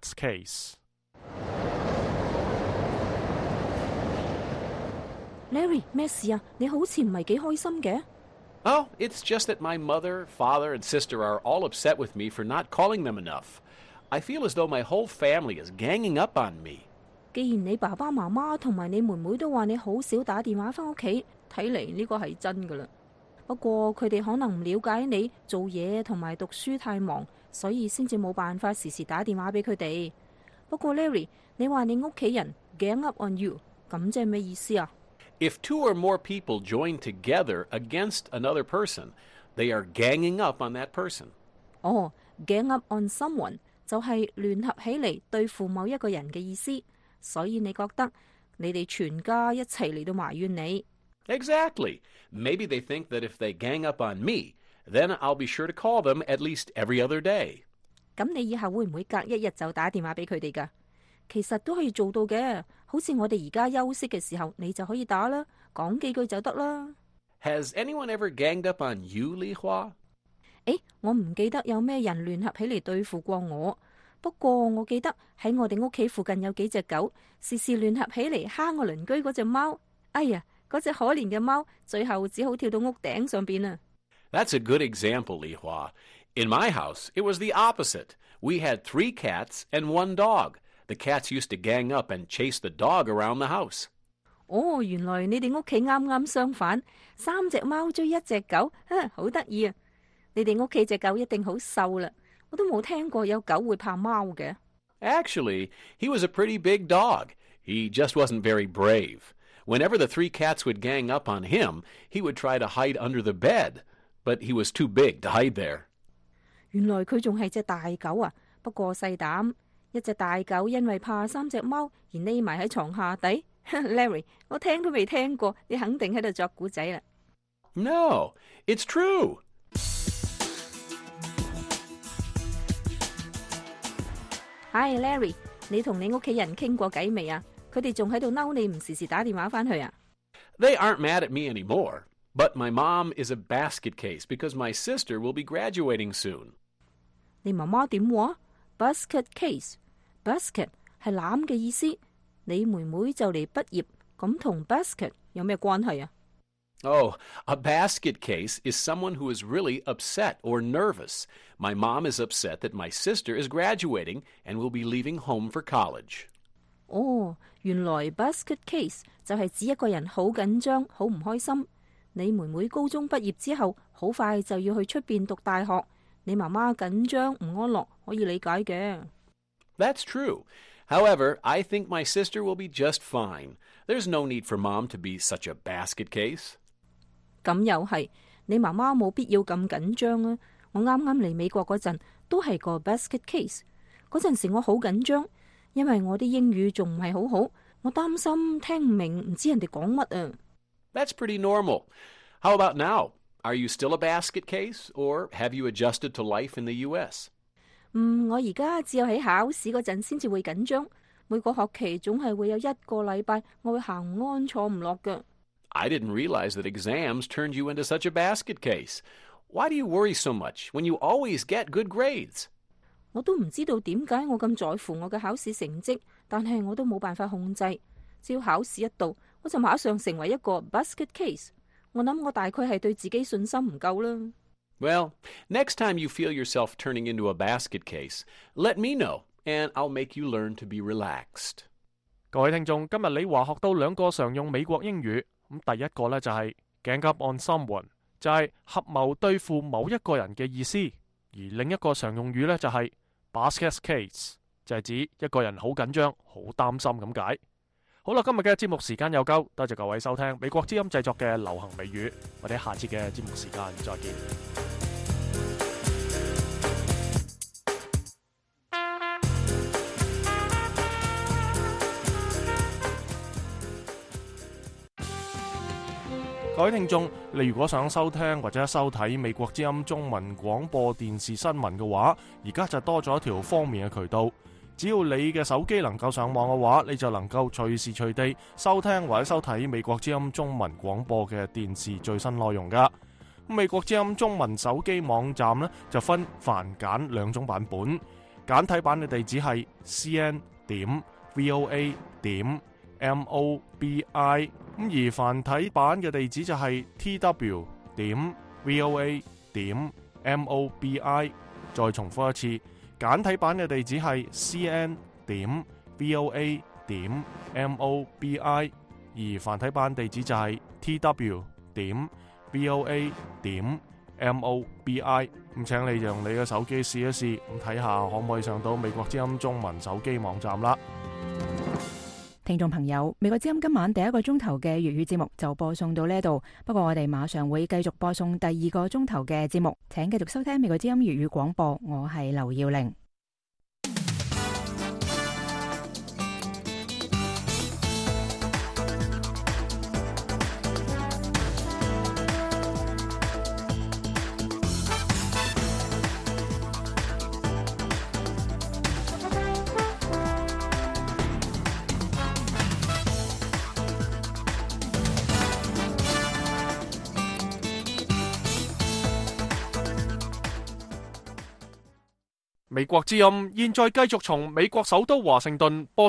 case。Larry 咩事啊？你好似唔係幾開心嘅。 Oh, it's just that my mother, father, and sister are all upset with me for not calling them enough. I feel as though my whole family is ganging up on me. 既然你爸爸媽媽同埋你妹妹都話你好少打電話返屋企，睇嚟呢個係真噶啦。不過佢哋可能唔了解你做嘢同埋讀書太忙，所以先至冇辦法時時打電話俾佢哋。不過 Larry， 你話你屋企人 gang up on you， 咁即係咩意思啊 ？If two or more people join together against another person, they are ganging up on that person. 哦 gang up on someone 就係聯合起嚟對付某一個人嘅意思，所以你覺得你哋全家一齊嚟到埋怨你。 Exactly. Maybe they think that if they gang up on me, then I'll be sure to call them at least every other day. 咁你以後會唔會隔一日就打電話俾佢哋㗎？其實都可以做到嘅，好似我哋而家休息嘅時候，你就可以打啦，講幾句就得啦。 Has anyone ever ganged up on you, Li Hua? 誒，我唔記得有咩人聯合起嚟對付過我，不過我記得喺我哋屋企附近有幾隻狗，時時聯合起嚟蝦我鄰居嗰隻貓。哎呀，嗰隻可憐嘅貓，最後只好跳到屋頂上邊啊！ That's a good example, Li Hua. In my house, it was the opposite. We had three cats and one dog.The cats used to gang up and chase the dog around the house. 哦，原來你哋屋企啱啱相反，三隻貓追一隻狗，啊，好得意啊！你哋屋企隻狗一定好瘦啦，我都冇聽過有狗會怕貓嘅。 Actually, he was a pretty big dog. He just wasn't very brave. Whenever the three cats would gang up on him, he would try to hide under the bed, but he was too big to hide there. 原來佢仲係隻大狗啊，不過細膽。一隻大狗因為怕三隻貓而匿埋喺床下底。Larry， 我聽都未聽過，你肯定喺度作古仔啦。 No, it's true. Hi Larry， 你同你屋企人傾過偈未啊？佢哋仲喺度嬲你唔時時打電話返去啊？ They aren't mad at me anymore, but my mom is a basket case because my sister will be graduating soon. 你媽媽點話？Basket case， basket 係籃嘅意思。你妹妹就嚟畢業，咁同 basket 有咩關係啊？ Oh, a basket case is someone who is really upset or nervous. My mom is upset that my sister is graduating and will be leaving home for college. 哦，原來 basket case 就係指一個人好緊張、好唔開心。你妹妹高中畢業之後，好快就要去出邊讀大學。你媽媽緊張唔安樂，可以理解嘅。 That's true. However, I think my sister will be just fine. There's no need for mom to be such a basket case. 咁又係，你媽媽冇必要咁緊張啊！我啱啱嚟美國嗰陣都係個 basket case。嗰陣時我好緊張，因為我啲英語仲唔係好好，我擔心聽唔明，唔知人哋講乜啊。 That's pretty normal. How about now? Are you still a basket case, or have you adjusted to life in the U S? 嗯，我而家只有喺考試嗰陣先至會緊張，每個學期總係會有一個禮拜我會行唔安坐唔落㗎。 I didn't realize that exams turned you into such a basket case. Why do you worry so much when you always get good grades? 我都唔知道點解我咁在乎我嘅考試成績，但係我都冇辦法控制。只要考試一到，我就馬上成為一個 basket case。我諗我大概係對自己信心唔夠啦。 Well, next time you feel yourself turning into a basket case, let me know, and I'll make you learn to be relaxed. 各位聽眾，今日李華學到兩個常用美國英語。咁第一個呢，就係 gang up on someone， 就係合謀對付某一個人嘅意思；而另一個常用語呢，就係 basket case， 就係指一個人好緊張、好擔心咁解。好啦，今日嘅節目時間又夠，多謝各位收聽美國之音製作嘅流行美語，我哋下次嘅節目時間再見。各位聽眾，你如果想收聽或者收睇美國之音中文廣播電視新聞嘅話，而家就多咗一條方便嘅渠道， 只要你嘅手機能夠上網嘅話，你就能夠隨時隨地收聽或者收睇美國之音中文廣播嘅電視最新內容噶。美國之音中文手機網站呢，就分繁簡兩種版本，簡體版嘅地址係 c n 點 v o a 點 m o b i， 咁而繁體版嘅地址就係 t w 點 v o a 點 m o b i。再重複一次，簡體版嘅地址係 c n 點 v o a 點 m o b i， 而繁體版地址就係 t w 點 v o a 點 m o b i。 咁請你用你嘅手機試一試，咁睇下可唔可以上到美國之音中文手機網站啦。 聽眾朋友，美國之音今晚第一個鐘頭嘅粵語節目就播送到呢度，不過我哋馬上會繼續播送第二個鐘頭嘅節目，請繼續收聽美國之音粵語廣播，我係劉耀玲。 美國之音現在繼續從美國首都華盛頓播